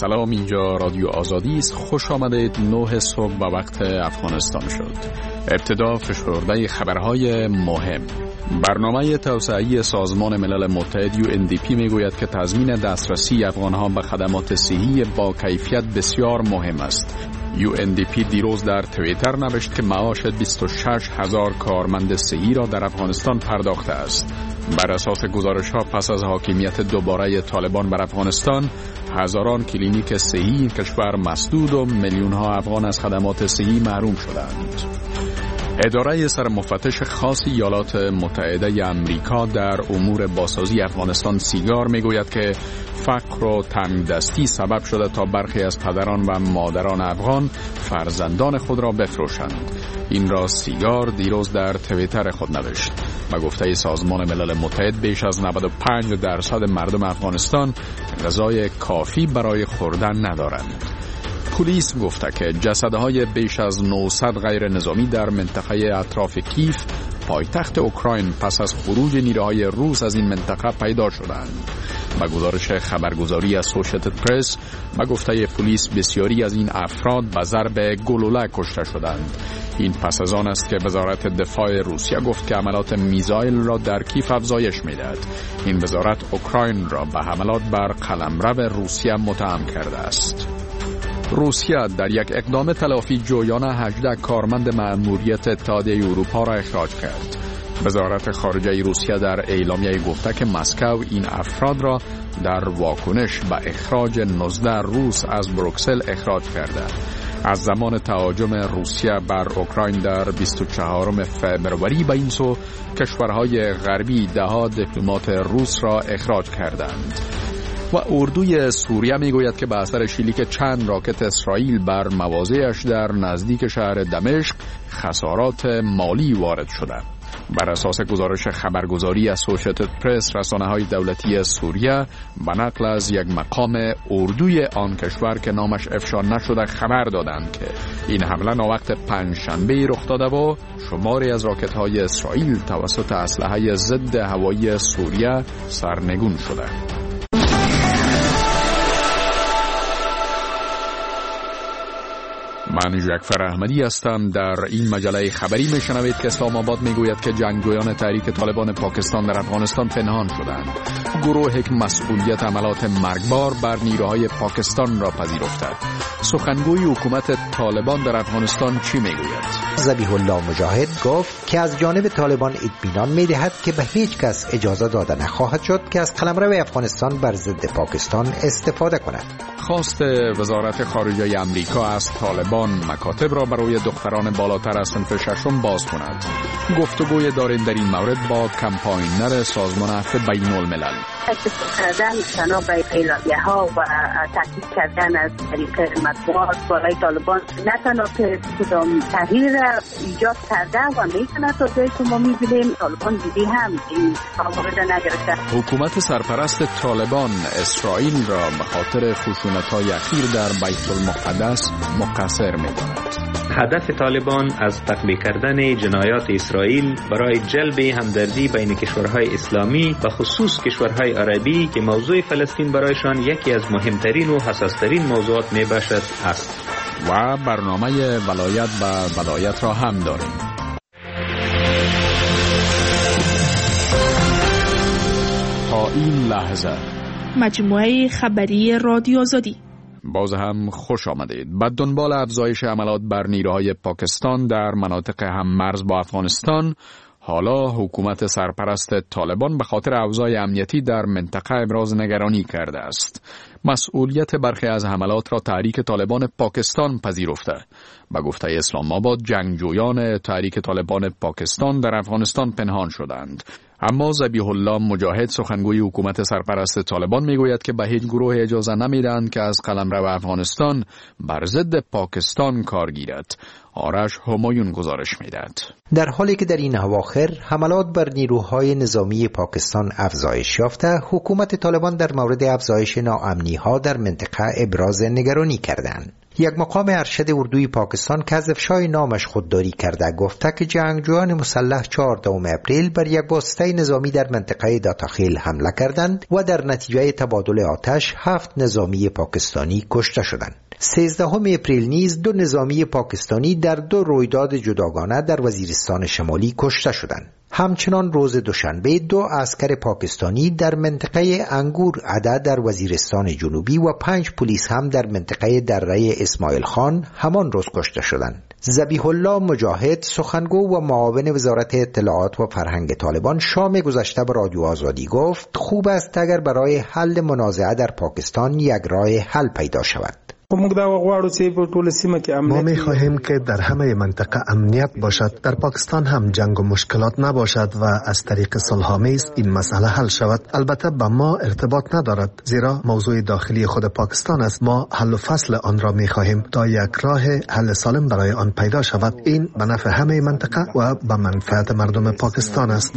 سلام، اینجا رادیو آزادی است. خوش آمدید. 9 صبح به وقت افغانستان شد. ابتدا فشرده خبرهای مهم. برنامه توسعه‌ای سازمان ملل متحد UNDP میگوید که تضمین دسترسی افغانها به خدمات صحی با کیفیت بسیار مهم است. UNDP دیروز در توییتر نوشت که معاش 26,000 کارمند صحی را در افغانستان پرداخته است. بر اساس گزارش‌ها پس از حاکمیت دوباره طالبان بر افغانستان، هزاران کلینیک صحی این کشور مسدود و میلیون‌ها افغان از خدمات صحی محروم شدند. اداره سرمفتش خاص ایالات متحده آمریکا در امور بازسازی افغانستان سیگار میگوید که فقر و تنگدستی سبب شده تا برخی از پدران و مادران افغان فرزندان خود را بفروشند. این را سیگار دیروز در توییتر خود نوشت. به گفته سازمان ملل متحد بیش از 95% مردم افغانستان غذای کافی برای خوردن ندارند. پلیس گفته که جسدهای بیش از 900 غیر نظامی در منطقه اطراف کیف پایتخت اوکراین پس از خروج نیروهای روس از این منطقه پیدا شدند. با گزارش خبرگزاری اسوشییتد پرس، با گفته پلیس بسیاری از این افراد به ضرب گلوله کشته شدند. این پس از آن است که وزارت دفاع روسیه گفت که حملات میزایل را در کیف افزایش می‌دهد. این وزارت اوکراین را به حملات بر قلمرو روسیه متهم کرده است. روسیه در یک اقدام تلافی جویانه 18 کارمند مأموریت اتحادیه اروپا را اخراج کرد. وزارت خارجه روسیه در اعلامیه گفته که مسکو این افراد را در واکنش به اخراج 19 روس از بروکسل اخراج کرده. از زمان تهاجم روسیه بر اوکراین در 24 فوریه به این سو کشورهای غربی دهها دیپلمات روس را اخراج کردند. و اردوی سوریه میگوید که به اثر شلیک چند راکت اسرائیل بر مواضعش در نزدیک شهر دمشق خسارات مالی وارد شده. بر اساس گزارش خبرگزاری اسوشییتد پرس، رسانه‌های دولتی سوریه به نقل از یک مقام اردوی آن کشور که نامش افشا نشده خبر دادند که این حمله ناوقت پنجشنبه رخ داده و شماری از راکت‌های اسرائیل توسط اسلحه ضد هوایی سوریه سرنگون شده. من جعفر احمدی هستم. در این مجله خبری میشنوید که اسلام آباد میگوید که جنگجویان تحریک طالبان پاکستان در افغانستان پنهان شدند. گروهی که مسئولیت عملات مرگبار بر نیروهای پاکستان را پذیرفته. سخنگوی حکومت طالبان در افغانستان چی میگوید؟ ذبیح الله مجاهد گفت که از جانب طالبان اطمینان میدهد که به هیچ کس اجازه داده نخواهد شد که از قلمرو افغانستان بر ضد پاکستان استفاده کند. خواست وزارت خارجه آمریکا از طالبان مکاتب را برای دختران بالاتر از صنف ششم باز کند. گفتگوی داریم در این مورد با کمپاینر سازمان عفو بین الملل. اتفاق کردن بنا به اعلامیه‌ها و تاکید کردن از طریق مطبوعات برای طالبان نه تنها که کدام تغییر ایجاد کرده و میتونه تا جایی که ما میبینیم طالبان دیدی هم این مورد نگرفته. حکومت سرپرست طالبان اسرائیل را به خاطر خشونت‌های اخیر در بیت المقدس مقصر می‌داند. هدف طالبان از تطبیق کردن جنایات اسرائیل برای جلب همدردی بین کشورهای اسلامی و خصوص کشورهای عربی که موضوع فلسطین برایشان یکی از مهمترین و حساس‌ترین موضوعات میباشد است. و برنامه ولایت به ولایت را هم داریم. تا این لحظه مجموعه خبری رادیو آزادی. باز هم خوش آمدید. بعد دنبال افزایش حملات بر نیروهای پاکستان در مناطق هممرز با افغانستان، حالا حکومت سرپرست طالبان به خاطر اوضاع امنیتی در منطقه ابراز نگرانی کرده است. مسئولیت برخی از حملات را تحریک طالبان پاکستان پذیرفته. به گفته اسلام آباد، جنگجویان تحریک طالبان پاکستان در افغانستان پنهان شدند. اما ذبیح الله مجاهد، سخنگوی حکومت سرپرست طالبان، میگوید که به هیچ گروه اجازه نمیدهند که از قلمرو افغانستان بر ضد پاکستان کار گیرد. آرش همایون گزارش می‌دهد. در حالی که در این اواخر حملات بر نیروهای نظامی پاکستان افزایش یافته، حکومت طالبان در مورد افزایش ناامنی‌ها در منطقه ابراز نگرانی کردند. یک مقام ارشد اردوی پاکستان که از افشای نامش خودداری کرده گفته که جنگجویان مسلح 14 اپریل بر یک واسطه نظامی در منطقه داتاخیل حمله کردند و در نتیجه تبادل آتش 7 نظامی پاکستانی کشته شدند. 13 اپریل نیز 2 نظامی پاکستانی در 2 رویداد جداگانه در وزیرستان شمالی کشته شدند. همچنان روز دوشنبه 2 عسکر پاکستانی در منطقه انگور عده در وزیرستان جنوبی و 5 پلیس هم در منطقه دره اسماعیل خان همان روز کشته شدند. ذبیح الله مجاهد، سخنگو و معاون وزارت اطلاعات و فرهنگ طالبان، شام گذشته به رادیو آزادی گفت خوب است اگر برای حل منازعه در پاکستان یک راه حل پیدا شود. ما می خواهیم که در همه منطقه امنیت باشد، در پاکستان هم جنگ و مشکلات نباشد و از طریق صلح‌آمیز این مسئله حل شود. البته به ما ارتباط ندارد، زیرا موضوع داخلی خود پاکستان است. ما حل و فصل آن را می خواهیم تا یک راه حل سالم برای آن پیدا شود. این به نفع همه منطقه و به منفعت مردم پاکستان است.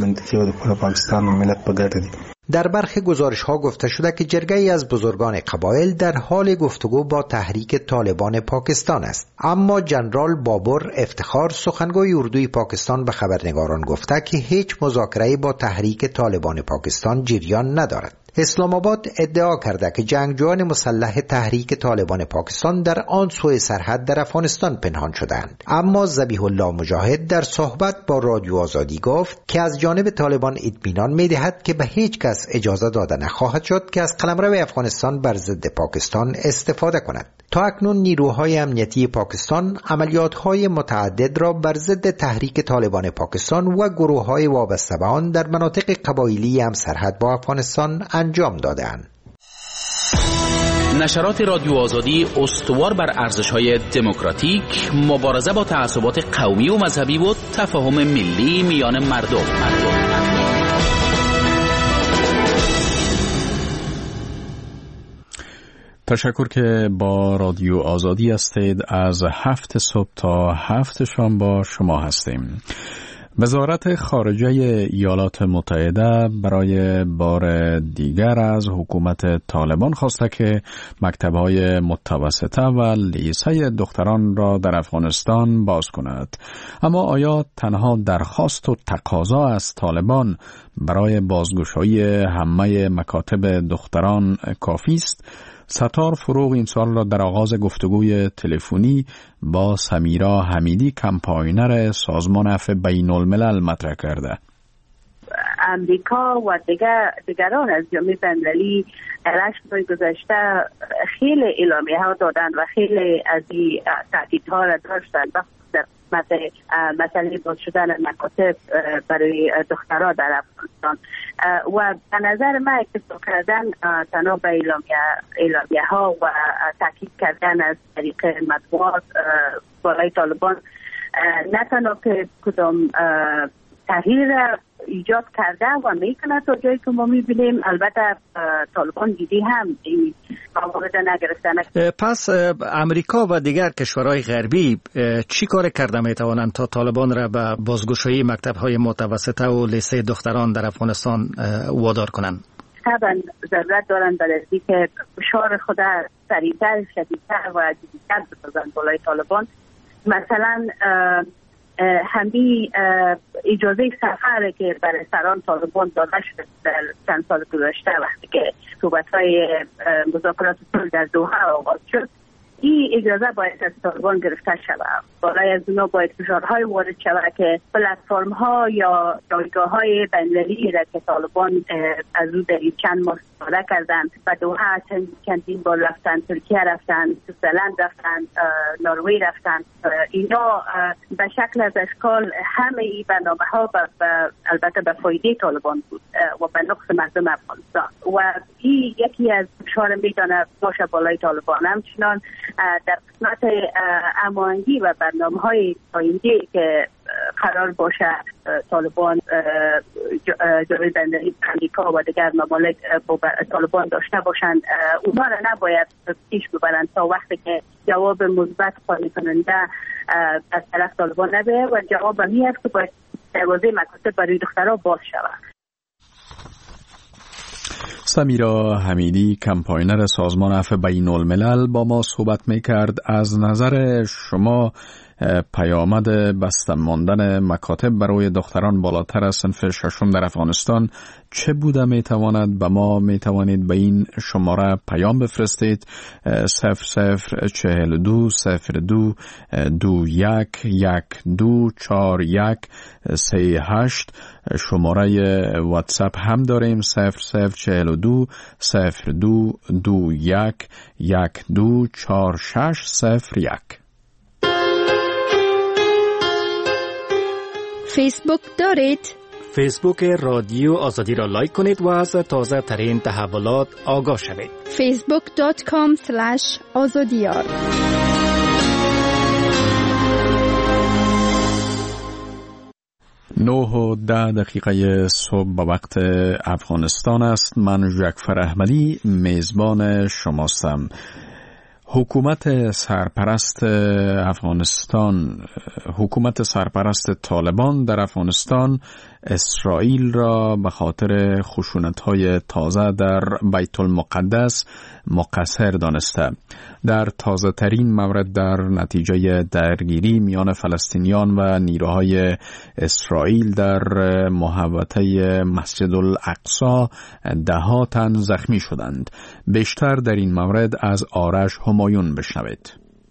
در برخی گزارش‌ها گفته شده که جرگه‌ای از بزرگان قبایل در حال گفتگو با تحریک طالبان پاکستان است. اما جنرال بابر افتخار، سخنگوی اردوی پاکستان، به خبرنگاران گفته که هیچ مذاکره‌ای با تحریک طالبان پاکستان جریان ندارد. اسلام آباد ادعا کرده که جنگجویان مسلح تحریک طالبان پاکستان در آن سوی سرحد در افغانستان پنهان شدند. اما ذبیح الله مجاهد در صحبت با رادیو آزادی گفت که از جانب طالبان اطمینان می‌دهد که به هیچ کس اجازه داده نخواهد شد که از قلمرو افغانستان بر ضد پاکستان استفاده کند. تا اکنون نیروهای امنیتی پاکستان عملیات‌های متعدد را بر ضد تحریک طالبان پاکستان و گروه‌های وابسته به آن در مناطق قبایلی هم سرحد با افغانستان انجام داده‌اند. نشرات رادیو آزادی استوار بر ارزش‌های دموکراتیک، مبارزه با تعصبات قومی و مذهبی و تفاهم ملی میان مردم. تشکر که با رادیو آزادی هستید. از 7 صبح تا 7 شام با شما هستیم. وزارت خارجه ایالات متحده برای بار دیگر از حکومت طالبان خواسته که مکتب‌های متوسطه و لیسه دختران را در افغانستان باز کند. اما آیا تنها درخواست و تقاضا از طالبان برای بازگشایی همه مکاتب دختران کافی است؟ ستار فروغ این سوال را در آغاز گفتگوی تلفنی با سمیرا حمیدی، کمپاینر سازمان عفو بین الملل مطرح کرده. امریکا و دیگران از جامعه بین‌المللی رشد گذشته خیلی اعلامیه ها دادن و خیلی از این تهدیدها را داشتن در مسئله باز شدن مکاتب برای دخترها در افغانستان و به نظر من اکتفا کردن تنها به اعلامیه ها و تاکید کردن از طریق مطبوعات بالای طالبان نه تنها که کدام تغییر ایجاد کرده و میکنه تا جایی که ما میبینیم، البته طالبان دیدی هم این موارد نگرفتن. پس امریکا و دیگر کشورهای غربی چی کار کرده میتوانند تا طالبان را به بازگشایی مکتب‌های متوسطه و لیسه دختران در افغانستان وادار کنند؟ طبعا ضرورت دارند برای که فشار خود سریعتر، شدیدتر و جدیدتر بسازند بالای طالبان. مثلا همین اجازه سفر که برای سران طالبان داده شد در چند سال گذشته وقتی که صحبت‌های مذاکرات صلح در دوحه آغاز شد، این اجازه باید از طالبان گرفته شود. بالای از اونا باید فشارهای وارد شود که پلتفرم‌ها یا جایگاه‌های بین‌المللی را که طالبان از او در چند ماه استفاده کردند و دوحه چندین بار رفتن، ترکیه رفتن، سوئیسرلند رفتن، نروژ رفتن، اینا به شکل از اشکال همه این برنامه‌ها البته به فایده طالبان بود و به نقص مردم افغانستان و این یکی از فشار میتونه باشه بالای طالبان. همچنان در قسمت امانگی و برنامه‌های آینده که قرار باشه طالبان جامعه بین‌المللی امریکا و دیگر ممالک طالبان داشته باشند، اونا را نباید پیش ببرند تا وقتی که جواب مثبت قانع کننده از طرف طالبان نبه و جواب می است که باید دروازه مکاتب برای دخترها باز شود. سمیرا حمیدی کمپاینر سازمان عفو بین الملل با ما صحبت میکرد. از نظر شما پیامد بسته ماندن مکاتب برای دختران بالاتر از صنف ششم در افغانستان چه بوده میتواند؟ به ما میتوانید به این شماره پیام بفرستید 0042 02 21 1241 38. شماره واتساپ هم داریم 0042 02 21 124601. فیسبوک دارید؟ فیسبوک رادیو آزادی را لایک کنید و از تازه ترین تحولات آگاه شوید. facebook.com/azadiyar. 9:10 صبح به وقت افغانستان است. من جعفر احمدی میزبان شماستم. حکومت سرپرست افغانستان، حکومت سرپرست طالبان در افغانستان اسرائیل را به خاطر خشونت‌های تازه در بیت المقدس مقصر دانسته. در تازه ترین مورد در نتیجه درگیری میان فلسطینیان و نیروهای اسرائیل در محوطه مسجد الاقصی 10 تن زخمی شدند. بیشتر در این مورد از آرش همایون بشنوید.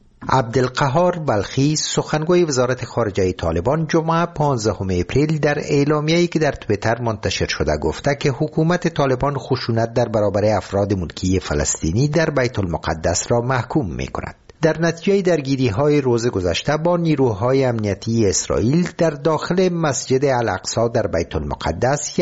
عبدالقهار بلخی سخنگوی وزارت خارجه طالبان جمعه 15 اپریل در اعلامیه‌ای که در توییتر منتشر شده گفته که حکومت طالبان خشونت در برابر افراد ملکی فلسطینی در بیت المقدس را محکوم می‌کند. در نتیجه درگیری‌های روز گذشته با نیروهای امنیتی اسرائیل در داخل مسجد الاقصی در بیت المقدس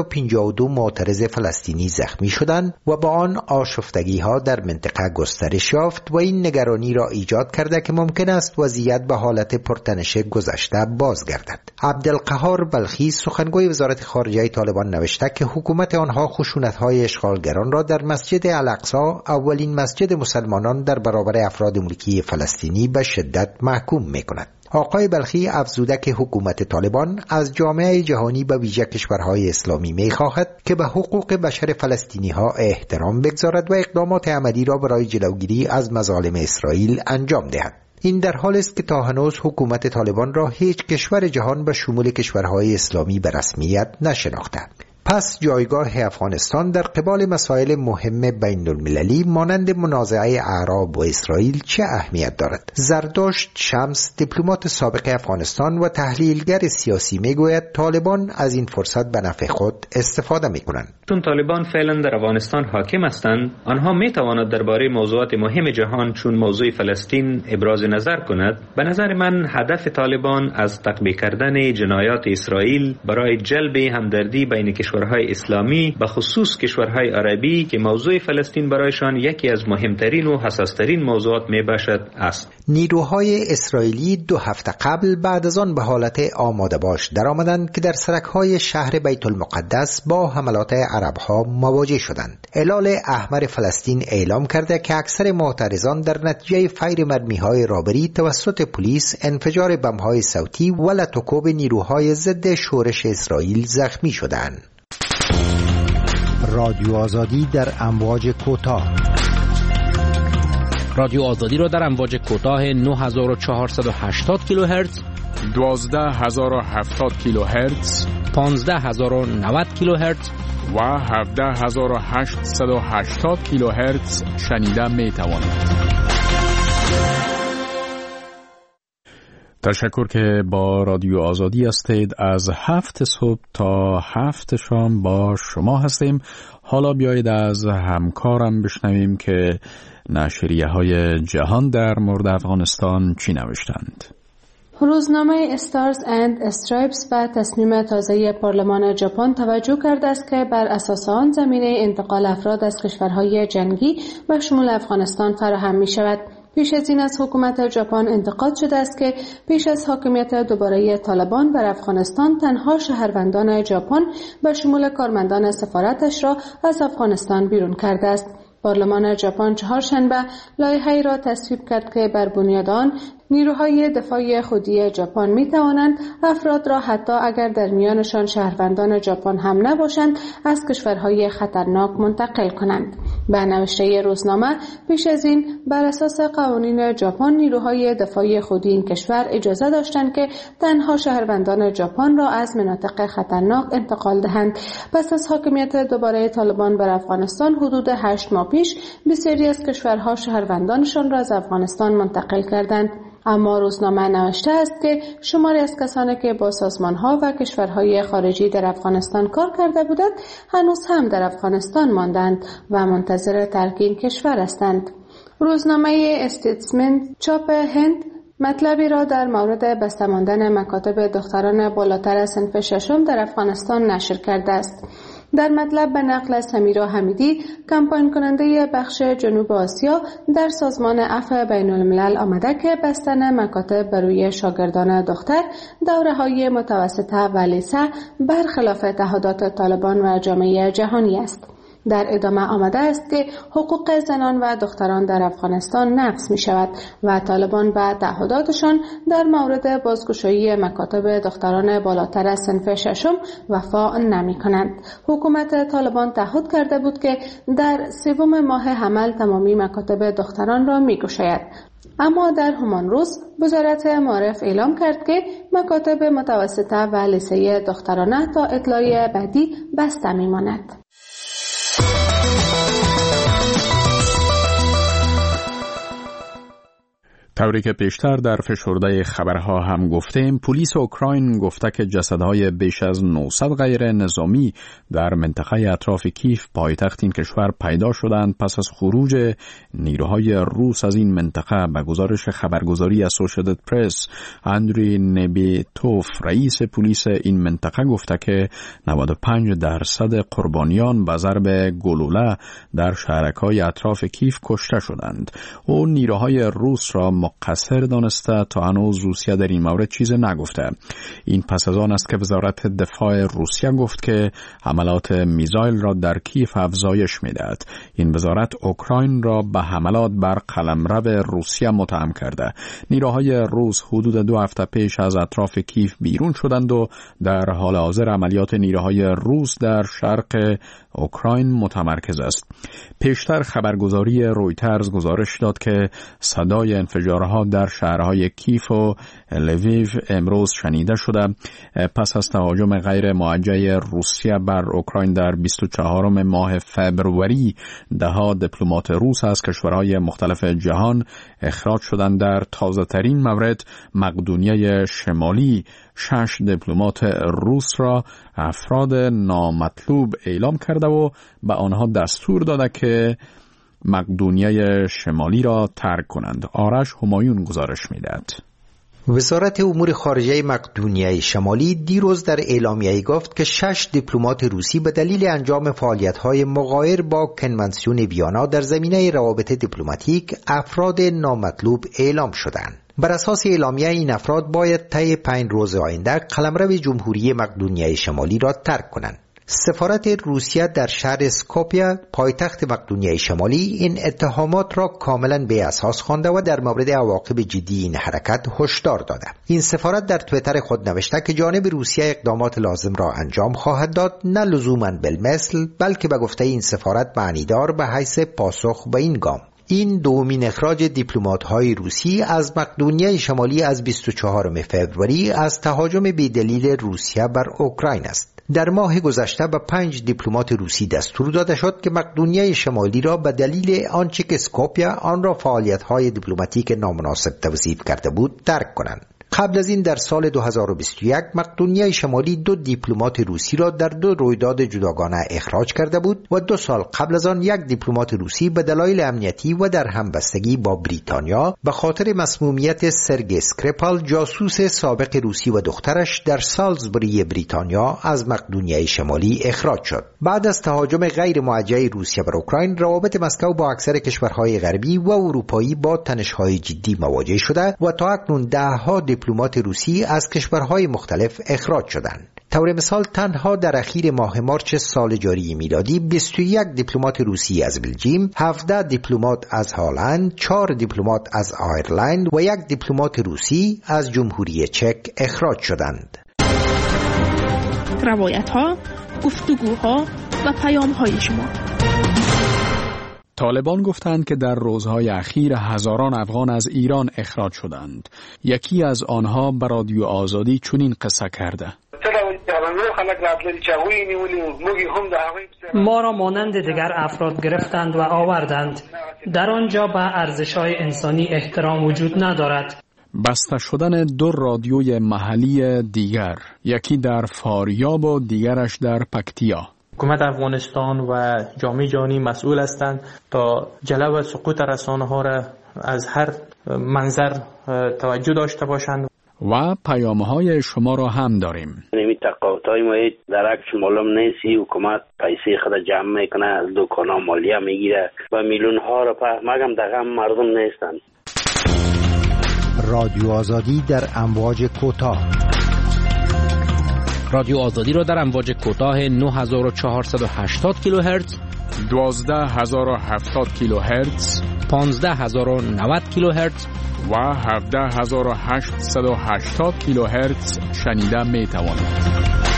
152 معترض فلسطینی زخمی شدند و با آن آشفتگی‌ها در منطقه گسترش یافت و این نگرانی را ایجاد کرده که ممکن است وضعیت به حالت پرتنش گذشته بازگردد. عبدالقهار بلخی سخنگوی وزارت خارجه طالبان نوشته که حکومت آنها خشونت‌های اشغالگران را در مسجد الاقصی، اولین مسجد مسلمانان در برابر افراد ملکی فلسطینی، به شدت محکوم می‌کند. آقای بلخی افزوده که حکومت طالبان از جامعه جهانی به ویژه کشورهای اسلامی می‌خواهد که به حقوق بشر فلسطینی‌ها احترام بگذارد و اقدامات عملی را برای جلوگیری از مظالم اسرائیل انجام دهد. این در حال است که تا هنوز حکومت طالبان را هیچ کشور جهان به شمول کشورهای اسلامی به رسمیت نشناخته. پس جایگاه افغانستان در قبال مسائل مهم بین المللی مانند منازعه اعراب و اسرائیل چه اهمیت دارد؟ زرداشت شمس، دیپلمات سابق افغانستان و تحلیلگر سیاسی، میگوید طالبان از این فرصت به نفع خود استفاده میکنند. چون طالبان فعلا در افغانستان حاکم هستند، آنها میتواند درباره موضوعات مهم جهان چون موضوع فلسطین ابراز نظر کند. به نظر من هدف طالبان از تطبیق کردن جنایات اسرائیل برای جلب همدردی بین کشورهای اسلامی به خصوص کشورهای عربی که موضوع فلسطین برایشان یکی از مهمترین و حساسترین موضوعات میباشد است. نیروهای اسرائیلی 2 هفته قبل بعد از آن به حالت آماده باش درآمدند که در سرک‌های شهر بیت المقدس با حملات عرب‌ها مواجه شدند. هلال احمر فلسطین اعلام کرده که اکثر معترضان در نتیجه فیر مرمی‌های رابری توسط پلیس، انفجار بمب‌های صوتی و لطوکوب نیروهای ضد شورش اسرائیل زخمی شدند. رادیو آزادی در امواج کوتاه. رادیو آزادی را در امواج کوتاه 9480 کیلوهرتز، 12070 کیلوهرتز، 15090 کیلوهرتز و 17880 کیلوهرتز شنیده می توانید. تشکر که با رادیو آزادی هستید. از 7 صبح تا 7 شام با شما هستیم. حالا بیایید از همکارم بشنویم که نشریه های جهان در مورد افغانستان چی نوشتند. روزنامه استارز اند استرایپس به تصمیم تازه پارلمان ژاپن توجه کرده است که بر اساس آن زمینه انتقال افراد از کشورهای جنگی به شمول افغانستان فراهم می شود. پیش از این از حکومت ژاپن انتقاد شده است که پیش از حاکمیت دوباره طالبان بر افغانستان تنها شهروندان ژاپن به شمول کارمندان سفارتش را از افغانستان بیرون کرده است. پارلمان ژاپن چهارشنبه لایحه‌ای را تصویب کرد که بر بنیاد آن نیروهای دفاعی خودی ژاپن می توانند افراد را حتی اگر در میانشان شهروندان ژاپن هم نباشند از کشورهای خطرناک منتقل کنند. به نوشته روزنامه پیش از این بر اساس قوانین ژاپن نیروهای دفاعی خودی این کشور اجازه داشتند که تنها شهروندان ژاپن را از مناطق خطرناک انتقال دهند. پس از حاکمیت دوباره طالبان بر افغانستان حدود 8 ماه پیش بسیاری از کشورها شهروندانشان را از افغانستان منتقل کردند. اما روزنامه نوشته است که شماری از کسانی که با سازمان‌ها و کشورهای خارجی در افغانستان کار کرده بودند هنوز هم در افغانستان ماندند و منتظر ترک این کشور هستند. روزنامه استیتسمن چاپ هند مطلبی را در مورد بسته ماندن مکاتب دختران بالاتر صنف ششم در افغانستان نشر کرده است. در مطلب به نقل سمیرا حمیدی، کمپاین کننده بخش جنوب آسیا در سازمان عفو بین الملل آمده که بستن مکاتب بروی شاگردان دختر دوره‌های متوسطه و لیسه برخلاف تعهدات طالبان و جامعه جهانی است. در ادامه آمده است که حقوق زنان و دختران در افغانستان نقض می شود و طالبان به تعهداتشان در مورد بازگشایی مکاتب دختران بالاتر از صنف ششم وفا نمی کنند. حکومت طالبان تعهد کرده بود که در 3 ماه حمل تمامی مکاتب دختران را می گشاید. اما در همان روز وزارت معارف اعلام کرد که مکاتب متوسطه و لیسه دخترانه تا اطلاع بعدی بسته می ماند. طوری که پیشتر در فشرده خبرها هم گفتیم، پلیس اوکراین گفته که جسدهای بیش از 900 غیر نظامی در منطقه اطراف کیف پایتخت این کشور پیدا شدند پس از خروج نیروهای روس از این منطقه. به گزارش خبرگزاری اسوشییتد پرس، اندری نبیتوف رئیس پلیس این منطقه گفته که 95% قربانیان به ضرب گلوله در شهرک‌های اطراف کیف کشته شدند. او نیروهای روس را مقصر دانسته تا هنوز روسیه در این مورد چیز نگفته. این پس از آن است که وزارت دفاع روسیه گفت که حملات میزایل را در کیف افزایش می‌دهد. این وزارت اوکراین را به حملات بر قلمرو روسیه متهم کرده. نیروهای روس حدود 2 هفته پیش از اطراف کیف بیرون شدند و در حال حاضر عملیات نیروهای روس در شرق اوکراین متمرکز است. پیشتر خبرگزاری رویترز گزارش داد که صدای انفجارها در شهرهای کیف و لویو امروز شنیده شده پس از تهاجم غیر موجه روسیه بر اوکراین در 24 ماه فبروری. دهها دیپلمات روس از کشورهای مختلف جهان اخراج شدند. در تازه ترین مورد مقدونیه شمالی 6 دیپلمات روس را افراد نامطلوب اعلام کرده و به آنها دستور داده که مقدونیه شمالی را ترک کنند. آرش همایون گزارش می‌دهد. وزارت امور خارجه مقدونیه شمالی دیروز در اعلامیه‌ای گفت که 6 دیپلمات روسی به دلیل انجام فعالیت‌های مغایر با کنوانسیون ویانا در زمینه روابط دیپلماتیک افراد نامطلوب اعلام شدند. بر اساس اعلامیه این افراد باید طی 5 روز آینده قلمرو جمهوری مقدونیه شمالی را ترک کنند. سفارت روسیه در شهر اسکوپیه پایتخت مقدونیه شمالی این اتهامات را کاملا بی اساس خوانده و در مورد عواقب جدی این حرکت هشدار داده. این سفارت در توییتر خود نوشته که جانب روسیه اقدامات لازم را انجام خواهد داد، نه لزوماً بالمثل، بلکه به گفته این سفارت معنیدار به حیث پاسخ به این گام. این دومین اخراج دیپلمات‌های روسی از مقدونیه شمالی از 24 فوریه از تهاجم بی‌دلیل روسیه بر اوکراین است. در ماه گذشته به 5 دیپلمات روسی دستور داده شد که مقدونیه شمالی را به دلیل آنچه که اسکوپیه آن را فعالیت‌های دیپلماتیک نامناسب توصیف کرده بود ترک کنند. قبل از این در سال 2021 مقدونیه شمالی 2 دیپلمات روسی را در 2 رویداد جداگانه اخراج کرده بود و 2 سال قبل از آن 1 دیپلمات روسی به دلایل امنیتی و در همبستگی با بریتانیا به خاطر مسمومیت سرگئی اسکریپال جاسوس سابق روسی و دخترش در سالزبوری بریتانیا از مقدونیه شمالی اخراج شد. بعد از تهاجم غیر موجه روسیه بر اوکراین، روابط مسکو با اکثر کشورهای غربی و اروپایی با تنش‌های جدی مواجه شده و تا اکنون 10 دیپلمات روسی از کشورهای مختلف اخراج شدند. طور مثال تنها در اخیر ماه مارچ سال جاری میلادی 21 دیپلمات روسی از بلژیم، 17 دیپلمات از هلند، 4 دیپلمات از آیرلند و 1 دیپلمات روسی از جمهوری چک اخراج شدند. روایت‌ها، گفتگوها و پیام‌های شما. طالبان گفتند که در روزهای اخیر هزاران افغان از ایران اخراج شدند. یکی از آنها به رادیو آزادی چنین قصه کرده: ما را مانند دیگر افراد گرفتند و آوردند. در آنجا به ارزش‌های انسانی احترام وجود ندارد. بسته شدن 2 رادیوی محلی دیگر، یکی در فاریاب و دیگرش در پکتیا. حکومت افغانستان و جامعه جهانی مسئول هستند تا جلو سقوط رسانه‌ها را از هر منظر توجه داشته باشند. و پیام‌های شما را هم داریم. نمی تقاطعی ما درکش معلوم نیستی، حکومت پیسه خود جمع میکنه، از دکانا مالیه میگیره و میلیون ها را مگم دقیقا مردم نیستند. رادیو آزادی در امواج کوتاه. رادیو آزادی را در امواج کوتاه 9480 کیلوهرتز، 12070 کیلوهرتز، 15090 کیلوهرتز و 17880 کیلوهرتز شنیده می توانید.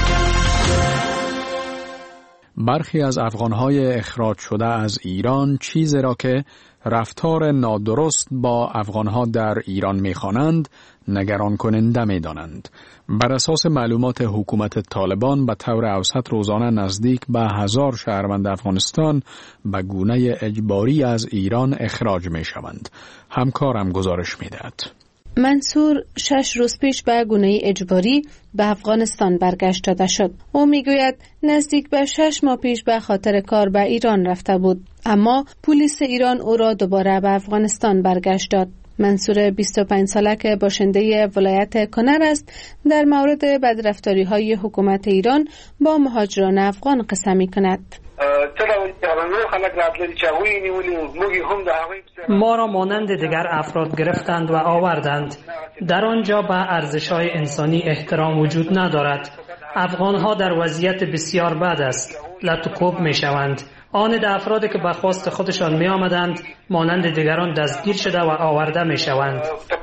برخی از افغان‌های اخراج شده از ایران چیزی را که رفتار نادرست با افغان‌ها در ایران می‌خوانند نگران کننده می‌دانند. بر اساس معلومات حکومت طالبان به طور اوسط روزانه نزدیک به 1000 شهروند افغانستان به گونه اجباری از ایران اخراج می‌شوند. همکارم گزارش می‌دهد. منصور 6 روز پیش به گونه اجباری به افغانستان برگشت داده شد. او میگوید نزدیک به 6 ماه پیش به خاطر کار به ایران رفته بود، اما پلیس ایران او را دوباره به افغانستان برگشت داد. منصور 25 ساله که باشنده ولایت کنر است در مورد بدرفتاری‌های حکومت ایران با مهاجران افغان قصه می‌کند. ما را مانند دیگر افراد گرفتند و آوردند. در آنجا به ارزش‌های انسانی احترام وجود ندارد. افغان‌ها در وضعیت بسیار بد است. لطوکوب می‌شوند. آن افرادی که به خواست خودشان می آمدند مانند دیگران دستگیر شده و آورده می شوند.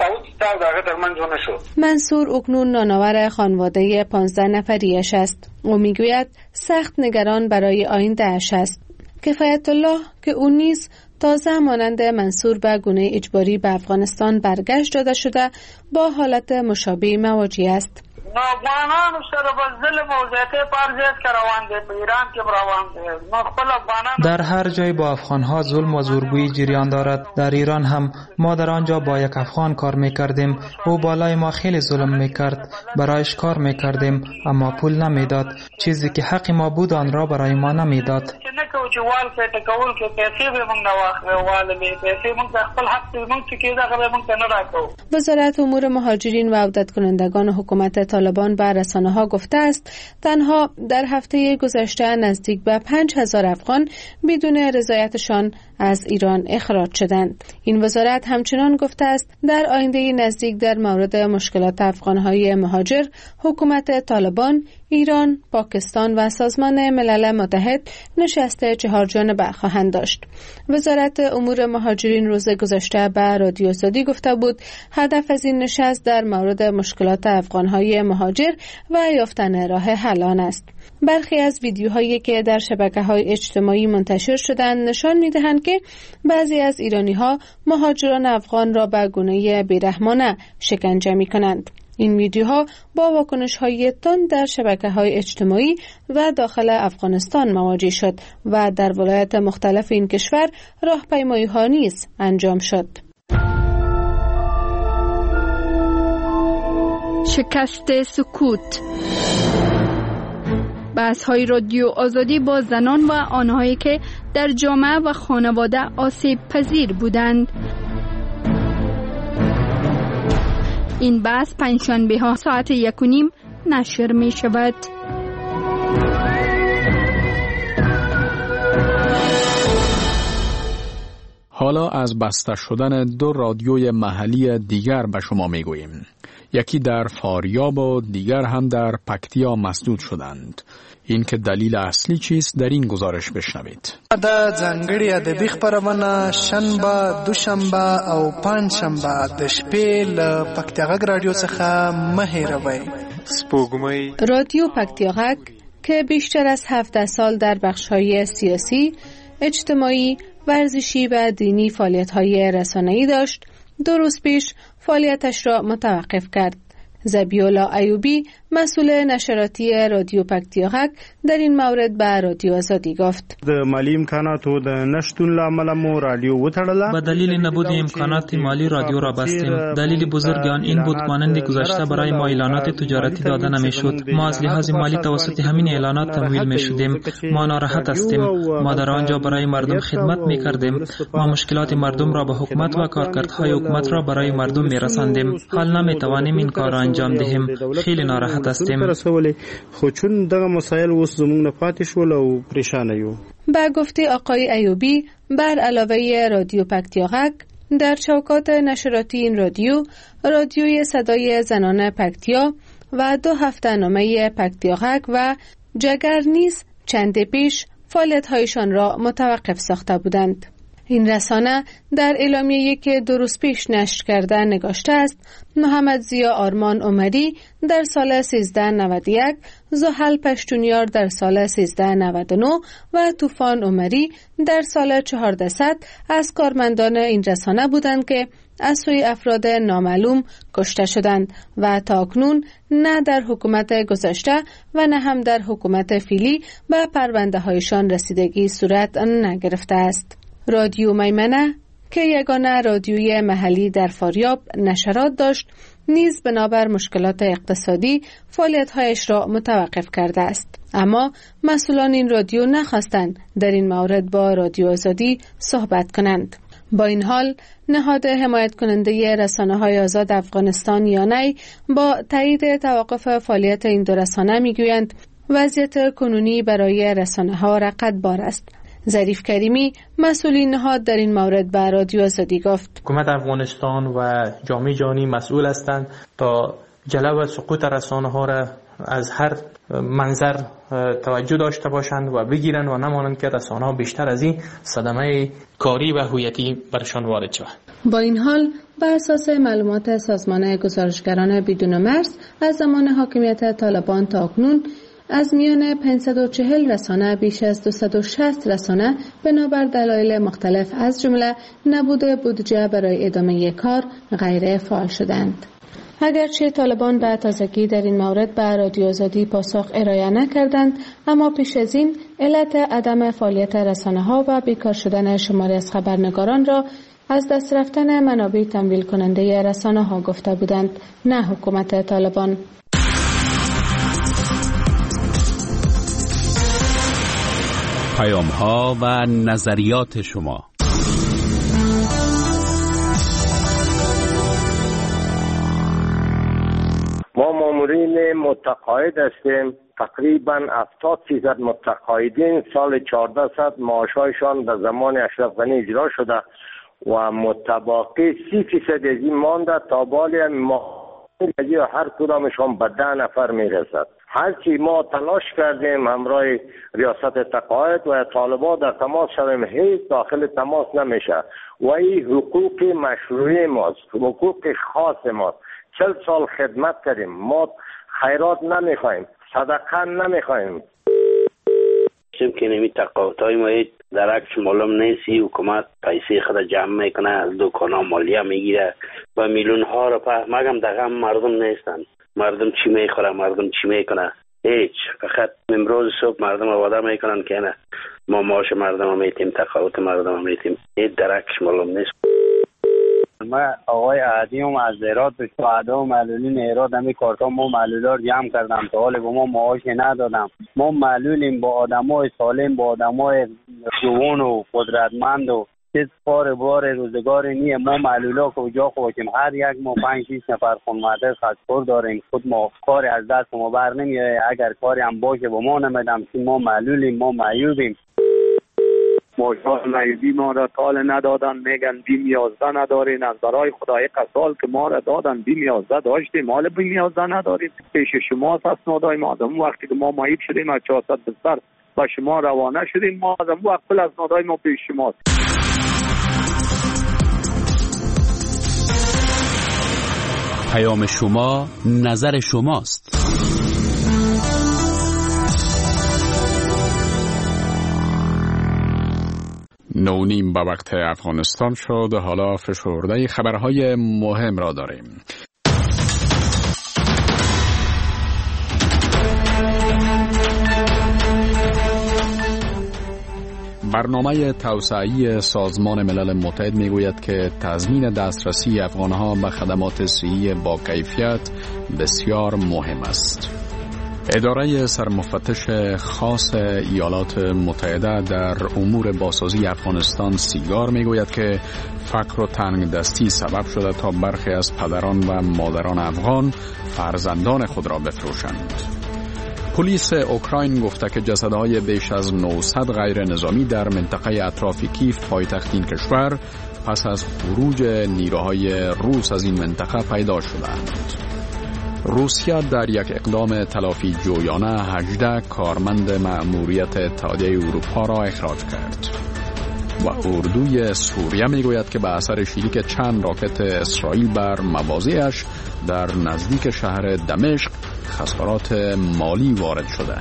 منصور اکنون نانآور خانواده 15 نفریش است. او می گوید سخت نگران برای آینده اش است. کفایت الله که او نیز تازه مانند منصور به گونه اجباری به افغانستان برگشت داده شده با حالت مشابه مواجه است. افغانانو سره به ظلم او زیاتې پر ځای کې روان دي، په ایران کې روان دي. نو خپل افغانان در هر جای با افغان‌ها ظلم و زورگویی جریان دارد. در ایران هم ما در آنجا با یک افغان کار می‌کردیم. او بالای ما خیلی ظلم می‌کرد. برایش کار می‌کردیم اما پول نمی‌داد. چیزی که حق ما بود آن را برای ما نمی‌داد. چې وال کې ټکول کې پیسې به موږ نه واخلو، والې پیسې موږ خپل حق موږ چې کېده غوې موږ نه راکو. وزارت امور مهاجرین و عودت کنندگان حکومت طالبان به رسانه‌ها گفته است تنها در هفته گذشته نزدیک به 5000 افغان بدون رضایتشان از ایران اخراج شدند. این وزارت همچنان گفته است در آینده نزدیک در مورد مشکلات افغان‌های مهاجر حکومت طالبان، ایران، پاکستان و سازمان ملل متحد نشست 4 جانبه خواهند داشت. وزارت امور مهاجرین روز گذشته به رادیو آزادی گفته بود هدف از این نشست در مورد مشکلات افغان‌های مهاجر و یافتن راه حل آن است. برخی از ویدیوهایی که در شبکه‌های اجتماعی منتشر شدند نشان می‌دهند که بعضی از ایرانی‌ها مهاجران افغان را به گونه بی‌رحمانه شکنجه می‌کنند. این ویدیوها با واکنش‌های تند در شبکه‌های اجتماعی و داخل افغانستان مواجه شد و در ولایات مختلف این کشور راهپیمایی‌ها نیز انجام شد. شکست سکوت. بحث‌های رادیو آزادی با زنان و آنهایی که در جامعه و خانواده آسیب پذیر بودند. این بحث پنجشنبه ها ساعت 1:30 نشر می شود. حالا از بسته شدن 2 رادیوی محلی دیگر به شما می گوییم. یکی در فاریاب و دیگر هم در پکتیا مسدود شدند. این که دلیل اصلی چیست در این گزارش بشنوید. د ځانګړي ادبي خپرونه شنبه، دوشنبه او پنځشنبه د شپې له پکتیا غږ رادیو څخه مه هېروئ. سپوږمۍ رادیو پکتیا غږ که بیشتر از 17 سال در بخش‌های سیاسی، اجتماعی، ورزشی و دینی فعالیت‌های رسانه‌ای داشت، 2 روز پیش فعالیتش را متوقف کرد. ذبیحالله ایوبی مسئول نشراتی رادیو پکتیا غږ در این مورد به رادیو آزادی گفت: د مالی امکاناتو د نشتون لامل مو رادیو وتړله. به دلیل نبود امکانات مالی رادیو را بستیم. دلیل بزرگ آن این بود مانند گذشته برای ما اعلانات تجارتی داده نمیشد. ما از لحاظ مالی توسط همین اعلانات تمویل میشدیم. ما ناراحت هستیم. ما در آنجا برای مردم خدمت میکردیم. ما مشکلات مردم را به حکومت و کارکردهای حکومت را برای مردم میرساندیم. حال نمیتوانیم این کار را انجام دهیم. خیلی ناراحت هستیم. خو چون دغه مسائل اوس زموږ نه پاتې شول او پریشانه یو. با گفته آقای ایوبی، بر علاوه رادیو پکتیا غږ، در چوکات نشراتی این رادیوی صدای زنان پکتیا و 2 هفته‌نامه پکتیا غږ و جگر نیز چند پیش فعالیت‌هایشان را متوقف ساخته بودند. این رسانه در اعلامیه‌ای که 2 روز پیش نشر کرده نگاشته است: محمد ضیا آرمان عمری در سال 1391، زحل پشتونیار در سال 1399 و طوفان عمری در سال 1400 از کارمندان این رسانه بودند که از سوی افراد نامعلوم کشته شدند و تاکنون نه در حکومت گذشته و نه هم در حکومت فعلی به پرونده هایشان رسیدگی صورت نگرفته است. رادیو میمنه که یگانه رادیوی محلی در فاریاب نشرات داشت، نیز بنابر مشکلات اقتصادی فعالیت‌هایش را متوقف کرده است. اما مسئولان این رادیو نخواستند در این مورد با رادیو آزادی صحبت کنند. با این حال نهاد حمایت کننده رسانه‌های آزاد افغانستان یانی با تایید توقف فعالیت این 2 رسانه میگویند وضعیت کنونی برای رسانه‌ها رقتبار است. ظریف کریمی مسئول نهاد در این مورد به رادیو آزادی گفت: حکومت افغانستان و جامعه جهانی مسئول هستند تا جلو و سقوط رسانه‌ها را از هر منظر توجه داشته باشند و بگیرند و نمانند که رسانه‌ها بیشتر از این صدمه کاری و هویتی برشان وارد شود. با این حال بر اساس معلومات سازمان گزارشگران بدون مرز از زمان حاکمیت طالبان تا اکنون از میان 540 رسانه بیش از 260 رسانه بنابر دلایل مختلف از جمله نبود بودجه برای ادامه کار غیر فعال شدند. اگرچه طالبان به تازگی در این مورد به رادیو آزادی پاسخ ارائه نکردند، اما پیش از این علت عدم فعالیت رسانه‌ها و بیکار شدن شماری از خبرنگاران را از دست رفتن منابع تمویل کننده رسانه‌ها گفته بودند، نه حکومت طالبان. پیام‌ها و نظریات شما. ما مامورین متقاعد هستیم. تقریبا 70% متقاعدین سال 1400 معاشایشان در زمان اشرف غنی اجرا شده و متباقی 30% از این مانده تا بالی هر کدامشان به 10 نفر میرسد. هرچی ما تلاش کردیم همراه ریاست تقاعد و طالبان در تماس شدیم، هیچ داخل تماس نمیشه و این حقوق مشروعی ماست، حقوق خاص ماست. 40 سال خدمت کردیم، ما خیرات نمیخوایم، صدقه نمیخوایم. که نمی تقاعدهای ما درکش معلوم نیستی، حکومت پیسه خود جمع میکنه، از دکانا مالیه میگیره و میلیون ها رو مگم دقیقا مردم نیستن. مردم چی میخوره، مردم چی میکنه، هیچ. فقط امروز صبح مردم رو وعده میکنن که نه ما معاش مردم رو میتیم، تقاعد مردم رو میتیم، هیچ درکش معلوم نیست. من آقای عدیم از ایراد به شهدا و معلولین ایراد همی کارتا ما معلولا رو جمع کردم تا حال به ما معاش ندادم. ما معلولیم، با آدمای سالم، با آدمای جوان و قدرتمند و چیز بار روزگاری نیه. ما معلولا کجا خوشیم، هر یک ما 5-6 نفر خانواده خاص‌کار داریم، خود ما کاری از دست ما بر نمیاد. اگر کاری هم باشه با ما نمیدم، ما معلولیم، ما معیوبیم. ماجرای مایدی ما را تال ندادن، میگن بیم 11 ندارین. از برای خدا یک سال که ما را دادن بیم 11 داشتیم، مال بیم 11 نداریم. پیش شما اسنادای ما دادم. وقتی که ما مایب شدیم از 400 بستر با شما روانه شدیم، ما از اون وقت کل اسنادای ما پیش شماست. پیام شما نظر شماست. نونیم به وقت افغانستان شد. حالا فشرده خبرهای مهم را داریم. برنامه توسعه‌ای سازمان ملل متحد میگوید که تضمین دسترسی افغانها به خدمات صحی با کیفیت بسیار مهم است. اداره سرمفتش خاص ایالات متحده در امور بازسازی افغانستان سیگار میگوید که فقر و تنگدستی سبب شده تا برخی از پدران و مادران افغان فرزندان خود را بفروشند. پلیس اوکراین گفته که جسدهای بیش از 900 غیر نظامی در منطقه اطراف کیف پایتخت این کشور پس از خروج نیروهای روس از این منطقه پیدا شدند. روسیه در یک اقدام تلافی جویانه 18 کارمند مأموریت اتحادیه اروپا را اخراج کرد و اردوی سوریه میگوید که به اثر شلیک چند راکت اسرائیل بر مواضعش در نزدیک شهر دمشق خسارات مالی وارد شده.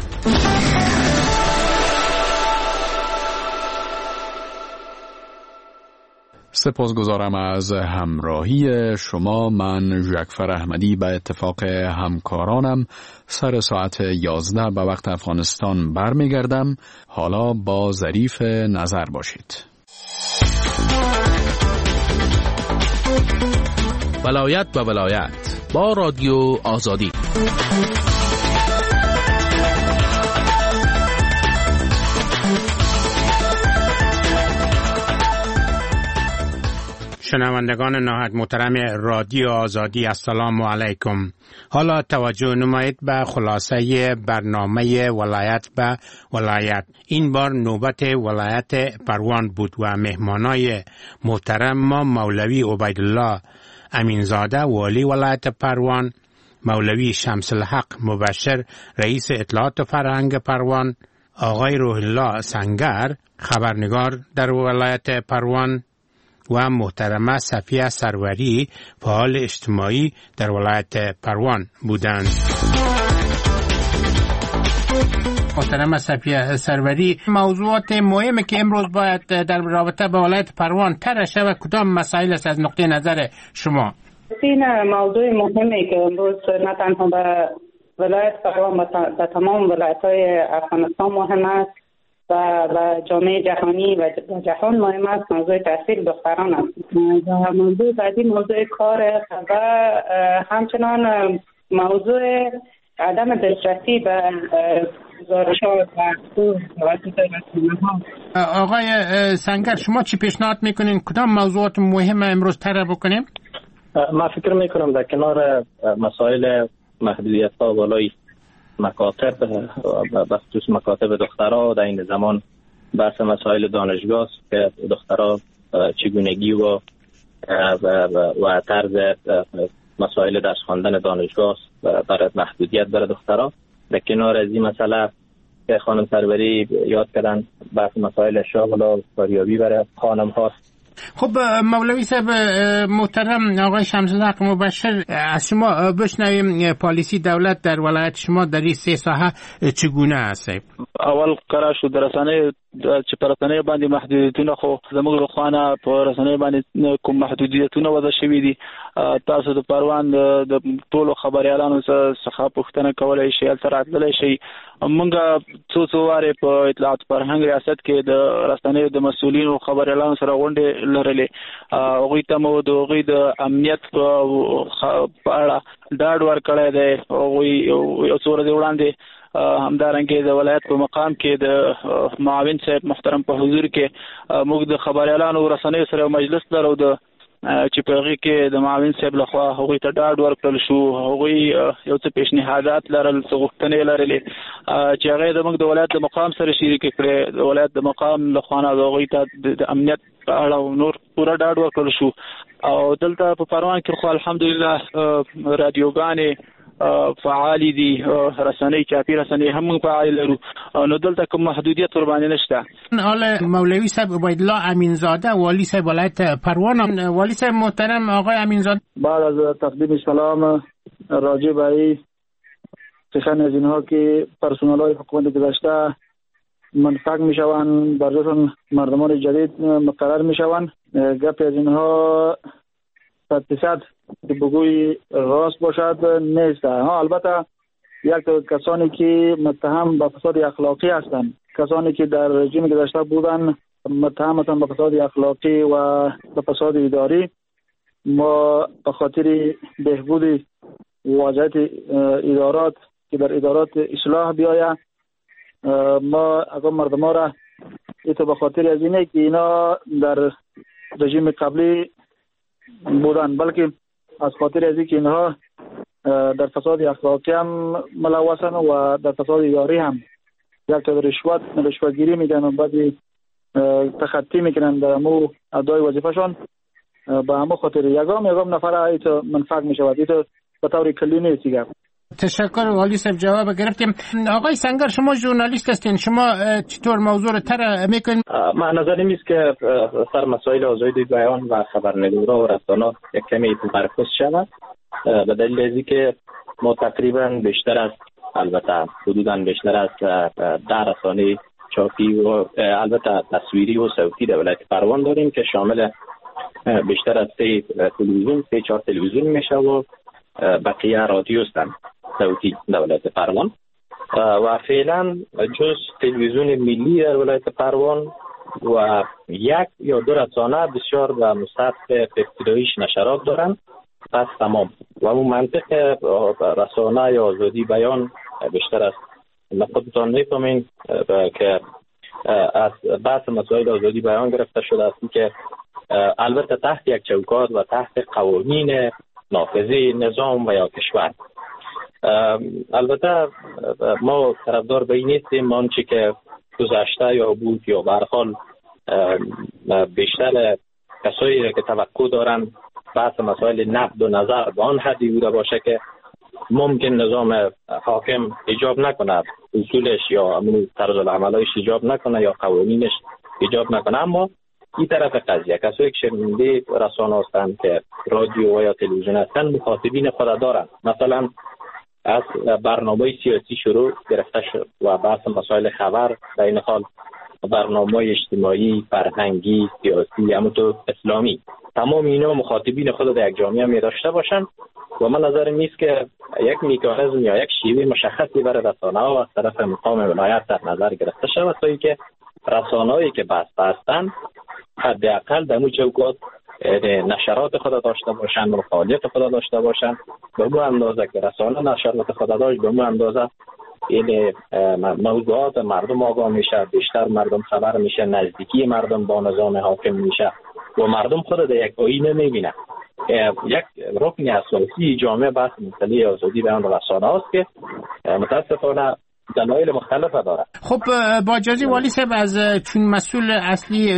سپاسگزارم از همراهی شما. من ژکفر احمدی به اتفاق همکارانم سر ساعت 11 به وقت افغانستان برمیگردم. حالا با ظریف نظر باشید. ولایت به ولایت با رادیو آزادی. شنوندگان نهایت محترم رادیو آزادی، السلام علیکم. حالا توجه نمایید به خلاصه برنامه ولایت به ولایت. این بار نوبت ولایت پروان بود و مهمانای محترم ما مولوی عبیدالله امینزاده والی ولایت پروان، مولوی شمس الحق مبشر رئیس اطلاعات فرهنگ پروان، آقای روح الله سنگر خبرنگار در ولایت پروان و محترمه صفیه سروری فعال اجتماعی در ولایت پروان بودند. محترمه صفیه سروری، موضوعات مهمی که امروز باید در رابطه با ولایت پروان طرح شود کدام مسائل است از نقطه نظر شما؟ این موضوع مهمی که امروز نه تنها به ولایت پروان به تمام ولایت‌های افغانستان مهم است و جامعه جهانی و جهان مهم است، موضوع تحصیل دختران است. و موضوع بعدی موضوع کار و همچنان موضوع عدم دسترسی به گزارشات و توسط رسانه‌ها. آقای سنگر، شما چی پیشنهاد میکنین کدام موضوعات مهم امروز طرح بکنیم؟ من فکر میکنم در کنار مسائل محدودیت‌ها بالای مکاتب به خصوص مکاتب دخترها در این زمان بحث مسائل دانشگاه است که دخترها چگونگی و طرز مسائل درس خواندن دانشگاه برای محدودیت برای دخترها. در کنار از این مسئله که خانم سروری یاد کردن بحث مسائل شغل و کاریابی برای خانم هاست. خب مولوی صاحب محترم، آقای شمس الحق مبشر، از شما بشنویم پالیسی دولت در ولایت شما در این سه ساحه چگونه است؟ اول قرار شد رسانه چې پر رسنۍ باندې محدودیتونه خو زموږ له خوانه په رسنۍ باندې کوم محدودیتونه وضع شوي دي. تاسو د پروان د ټولو خبريالانو څخه پوښتنه کولای شئ، هلته راتللی شئ. موږ څو وارې په اطلاعات فرهنګ ریاست کې د رسنۍ د مسؤلینو خبريالانو سره غونډې لرلې. هغوی ته مو د هغوی د امنیت په اړه ډاډ ورکړی دی. هغوی یو څو ورځې وړاندې همدارنګه د ولایت په مقام کې د معاون صاحب محترم په حضور کې موږ د خبريالانو رسنۍ سره مجلس لرو. د چې په هغه کې د معاون صاحب لخوا هغوی ته ډاډ ورکړل شو. هغوی یو څه پیشنهادات لرل، څه غوښتنې لرلې چې هغه د موږ د ولایت د مقام سره شریک کړي. د ولایت د مقام لخوا نه هغوی ته د امنیت په اړه نور پوره ډاډ ورکړل شو. او دلته په پروان کې خو الحمدلله رادیوګانې فعال دي، رسنۍ چاپی رسنۍ هم فعال لرو، نو دلته کوم محدودیت ور باندې نشته. حالا مولوی صاحب عبیدالله امینزاده والی صاحب ولایت پروان، والی صاحب محترم آقای امینزاده، بعد از تقدیم سلام راجع به سخن از اینها که پرسنل‌های حکومت گذشته منفعل میشوند، براشون مردمان جدید مقرر میشوند. گپ از اینها 100% که بگوی راست باشد نیست. البته یک کسانی که متهم به فساد اخلاقی هستند، کسانی که در رژیم گذشته بودند متهم هستند به فساد اخلاقی و به فساد اداری، ما به خاطر بهبود وضعیت ادارات که در ادارات اصلاح بیاید، ما اگر مردم را ایتو به خاطر از اینه که اینا در رژیم قبلی بودن، بلکه از خاطر از اینکه اینها در فساد اخلاقی هم ملوثن و در فساد اداری هم یک رشوتگیری میکنن و بعضی تخطی میکنن در امو ادای وظیفهشون. به همو خاطر یگام نفر ایتو منفعل میشود. ایتو به طور کلی نیست دیگه. تشکر والی صاحب، جواب گرفتیم. آقای سنگر، شما ژورنالیست هستین، شما چطور موضوع رو طرح میکنین؟ من نظرم است که سر مسائل آزادی بیان و خبرنگارا و رسانه یک کمی تمرکز شود، به دلیل از اینکه ما تقریبا بیشتر از البته حدوداً بیشتر از 10 رسانه چاپی و البته تصویری و صوتی در ولایت پروان داریم که شامل بیشتر از 3-4 تلویزیون میشه و بقیه رادیو هستند صوتی در ولایت پروان. و فعلا جز تلویزیون ملی در ولایت پروان و 1 یا 2 رسانه بسیار و مستحق ابتداییش نشرات دارند، پس تمام. و اون منطق رسانه یا آزادی بیان بیشتر است. خودتان میفهمین که از بحث مسائل آزادی بیان گرفته شده است که البته تحت یک چوکات و تحت قوانین نافذه نظام و یا کشور. البته ما طرفدار به این نیستیم آنچه که گذشته یا بود یا به هر حال بیشتر کسایی که توقع دارن بحث مسائل نقد و نظر به آن حدی بوده باشه که ممکن نظام حاکم ایجاب نکنه، اصولش یا طرز العملایش ایجاب نکنه یا قوانینش ایجاب نکنه. اما این طرف قضیه کسایی که شنونده رسانه هستند که رادیو و یا تلویزیون هستند مخاطبین خود دارند. مثلا از برنامه سیاسی شروع گرفته شد و بحث مسائل خبر، در این حال برنامه اجتماعی، فرهنگی، سیاسی، همونطور اسلامی، تمام اینا مخاطبین خود در یک جامعه می داشته باشند. و من نظرم نیست که یک مکانیزم یا یک شیوه مشخصی برای رسانه‌ها از طرف مقام ولایت در نظر گرفته شود تا اینکه رسانه‌هایی که بسته هستند حداقل در چوکات نشرات خود داشته باشند و فعالیت خود داشته باشند. به اون اندازه که رسانه نشرات خود داشت، به اون اندازه این موضوعات مردم آگاه میشه، بیشتر مردم خبر میشه، نزدیکی مردم با نظام حاکم میشه و مردم خود در یک آینه میبینه. یک رکن اساسی جامعه بحث مسئله آزادی بیان رسانه است که متاسفانه دلایل مختلفه داره. خب با اجازه والی صاحب، از چون مسئول اصلی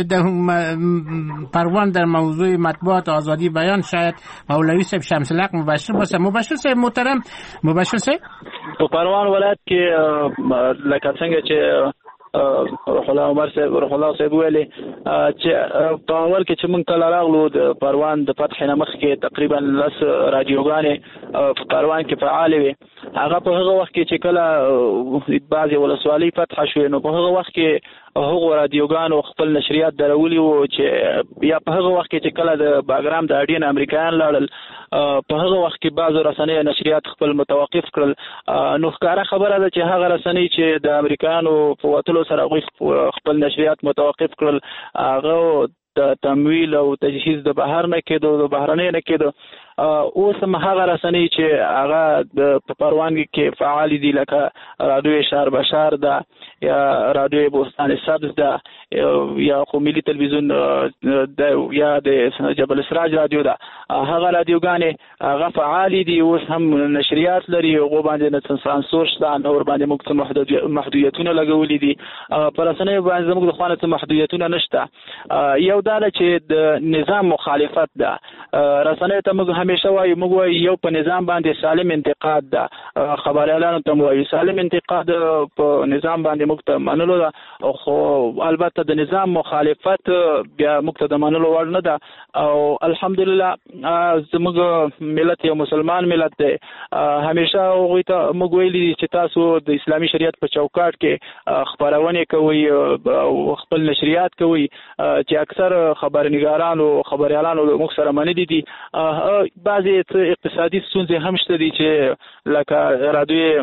پروان در موضوع مطبوعات آزادی بیان شاید مولوی صاحب شمس الحق مبشر باشه. مبشر صاحب محترم، مبشر صاحب په پروان ولایت کې لکه څنګه چې روح الله عمر صاحب روح الله صاحب ویلي چې په اول کې چې موږ کله راغلو د پروان د فتح نه مخکې تقریبا 10 رادیوګانې په پروان کې فعال وي. هغه په هغه وخت کې چې کله بعضې ولسوالۍ فتح شوې نو په هغه وخت کې هغو رادیوګانو خپل نشریات درولي وو چې یا په هغه وخت کې چې کله د باګرام د اډین امریکایان لاړل په هغه وخت کې بعضو رسنۍ نشریات خپل متوقف کړل. نو ښکاره خبره ده چې هغه رسنۍ چې د امریکایانو په وتلو سره هغوی خپل نشریات متوقف کړل، هغه د تمویل او تجهیز د بهر نه کېدو، د بهرنۍ نه کېدو، اوس هم هغه رسنۍ چې هغه په پروان کې فعال دي لکه رادیو شهر بشر ده یا رادیو بوستان سبز ده یا خو ملي تلویزیون ده یا د جبل سراج رادیو ده، هغه رادیوګانې هغه فعال دي، اوس هم نشریات لري، هغه باندې نه سانسور شته، نور باندې موږ محدودیتونه لګولې دي. په رسنیو باندې زموږ د خوانه محدودیتونه نشته. یو دا چې د نظام مخالفت ده، رسنیو ته موږ همیشه وایو، موږ وایو یو په نظام باندې سالم انتقاد ده، خبريالانو ته وایو سالم انتقاد په نظام باندې موږ ته منلو ده، خو البته د نظام مخالفت بیا موږ ته د منلو وړ نه ده. او الحمدلله زموږ ملت یو مسلمان ملت دی، همیشه هغوی ته موږ ویلي چې تاسو د اسلامي شریعت په چوکاټ کې خبرونه کوي او خپل نشریات کوي، چې اکثر خبرنګاران او خبريالانو موږ سره منلي دي. بعضې اقتصادي ستونزې هم شته دي چې لکه رادیو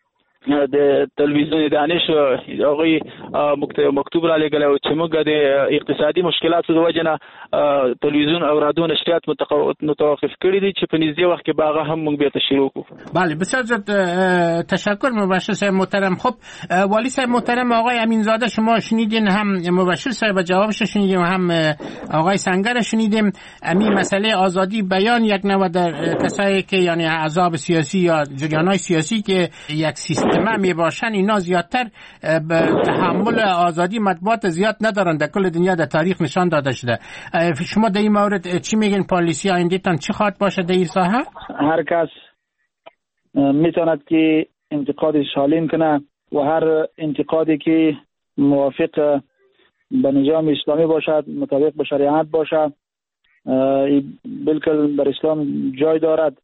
د تلویزیون دانش هغوی موږ ته مکتوب را لېږلی و چې موږ د اقتصادي مشکلاتو د وجې نه تلویزیون او رادیو نشریات متوقف کړي دي چې په نږدې وخت کې به هغه هم موږ بیرته شروع کړو. بله بسیار زیاد تشکر مبشر صاحب محترم. خب والی صاحب محترم، آقای امینزاده شما شنیدین، هم مبشر صاحب جوابش شنیدیم، هم آقای سنگر شنیدیم. همین مسئله آزادی بیان یک نوع در کسایی که یعنی احزاب سیاسی یا جریان‌های سیاسی که یک سیستم می باشن، اینا زیادتر به تحمل آزادی مطبوعات زیاد ندارن، در کل دنیا در تاریخ نشان داده شده. شما در این مورد چی میگین؟ پالیسی آینده‌تان چی خواهد باشه در این ساحه؟ هر کس میتواند که انتقاد سالم کنه و هر انتقادی که موافق به نظام اسلامی باشد، مطابق به شریعت باشد، بالکل در اسلام جای دارد.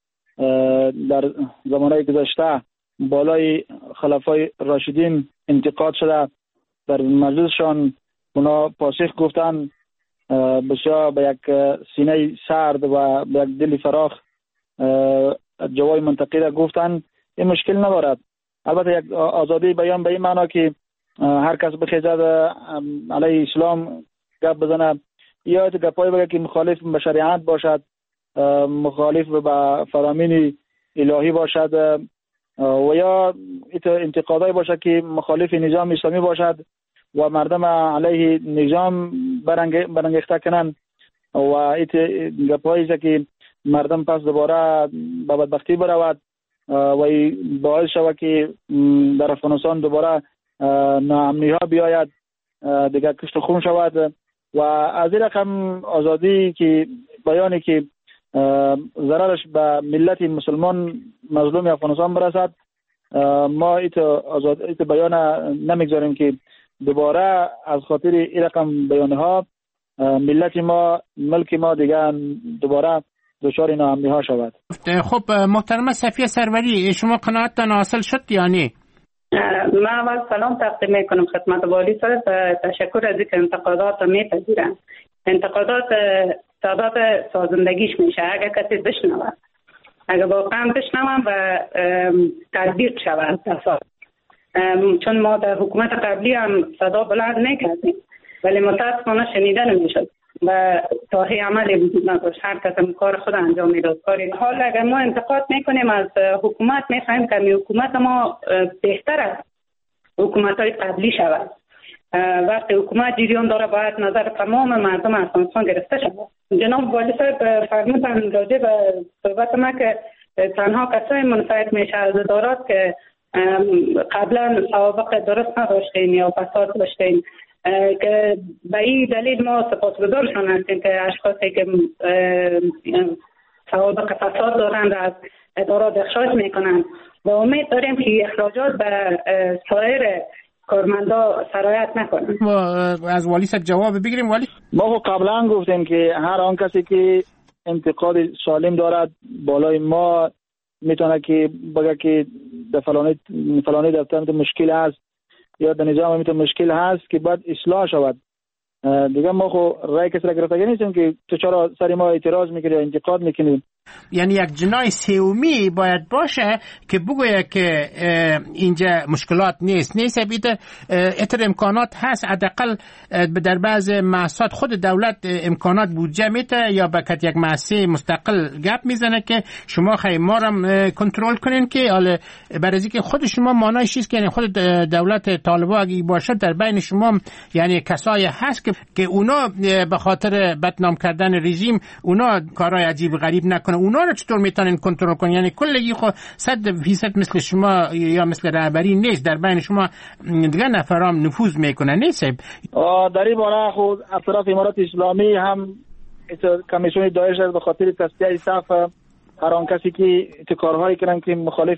در زمانهای گذشته بالای خلفای راشدین انتقاد شده، در مجلسشان اونا پاسخ گفتن، بسیار به یک سینه سرد و به یک دل فراخ جواب منطقی را گفتن. این مشکل ندارد. البته یک آزادی بیان به این معنا که هر کس بخیزد علیه اسلام گپ بزنه یا گپایی بگه که مخالف به شریعت باشد، مخالف به فرامین الهی باشد، و یا انتقادای باشد که مخالف نظام اسلامی باشد و مردم علیه نظام برانگیخته کنند و گپایی است که مردم پس دوباره به بدبختی برود و باعث شود که در افغانستان دوباره ناامنی ها بیاید، دیگر کشت خون شود. و از این رقم آزادی که بیانی که ضررش به ملت مسلمان مظلوم افغانستان برسد، ما ایت بیان نمیگذاریم که دوباره از خاطر این رقم بیانها ملت ما، ملک ما دیگه دوباره دچار ناامنی ها شود. خب محترمه صفیه سروری، شما قناعتتان حاصل شد یا نه؟ من اول سلام تقدیم میکنم خدمت والی صاحب. تشکر از اینکه انتقادات میپذیرن. انتقادات سبب سازندگیش میشه اگر کسی بشنود، اگر واقعا بشنوم و تطبیق شود. چون ما در حکومت قبلی هم صدا بلند نکردیم ولی متاسفانه شنیده نمیشد و تاهی عملی وجود نداشت، هر کس کار خود انجام میداد. حال اگر ما انتقاد میکنیم از حکومت، میخوایم که حکومت ما بهتر از حکومت‌های قبلی شود. وقتی حکومت جریان داره باید نظر تمام مردم افغانستان گرفته شود. جناب والی صاحب فرمودن راجع به صحبت ما که تنها کسای منفعت میشه از ادارات که قبلا سوابق درست نداشتیم یا فساد داشتیم، که به این دلیل ما سپاسگزارشان هستیم که اشخاصی که سوابق فساد دارند از ادارات اخراج میکنند و امید داریم که اخراجات به سایر کارمندا سرایت نکنند. ما از والی صاحب جواب بگیریم. والی، ما قبلا گفتیم که هر آن کسی که انتقاد سالم دارد بالای ما میتونه که بگه که در فلانی دفتر مشکل هست یا در نظام میتونه مشکل هست که باید اصلاح شود. دیگه ما خو رای کسی را گرفتگی نیستیم که تو چرا سر ما اعتراض میکنی یا انتقاد میکنی. یعنی یک جناح سومی باید باشه که بگویه که اینجا مشکلات نیست اتر امکانات هست. حداقل در بعض مؤسسات خود دولت امکانات بودجه میده یا بکت یک مؤسسه مستقل گپ میزنه که شما ما را کنترل کنین، که حالا برای که خود شما مانایش چیست که یعنی خود دولت طالبان اگه باشه در بین شما یعنی کسایی هست که اونا به خاطر بدنام کردن رژیم اونا کارهای عجیب غریب نکنه، اونا رو چطور میتونن کنترل کنن؟ یعنی کلگی خود 100% مثل شما یا مثل رهبری نیست، در بین شما دیگه نفرام نفوذ میکنه نیست. در این باره خود اطراف امارات اسلامی هم کمیسیون داعش به خاطر تصفیه صف هر آن کسی که کارهایی کنن که مخالف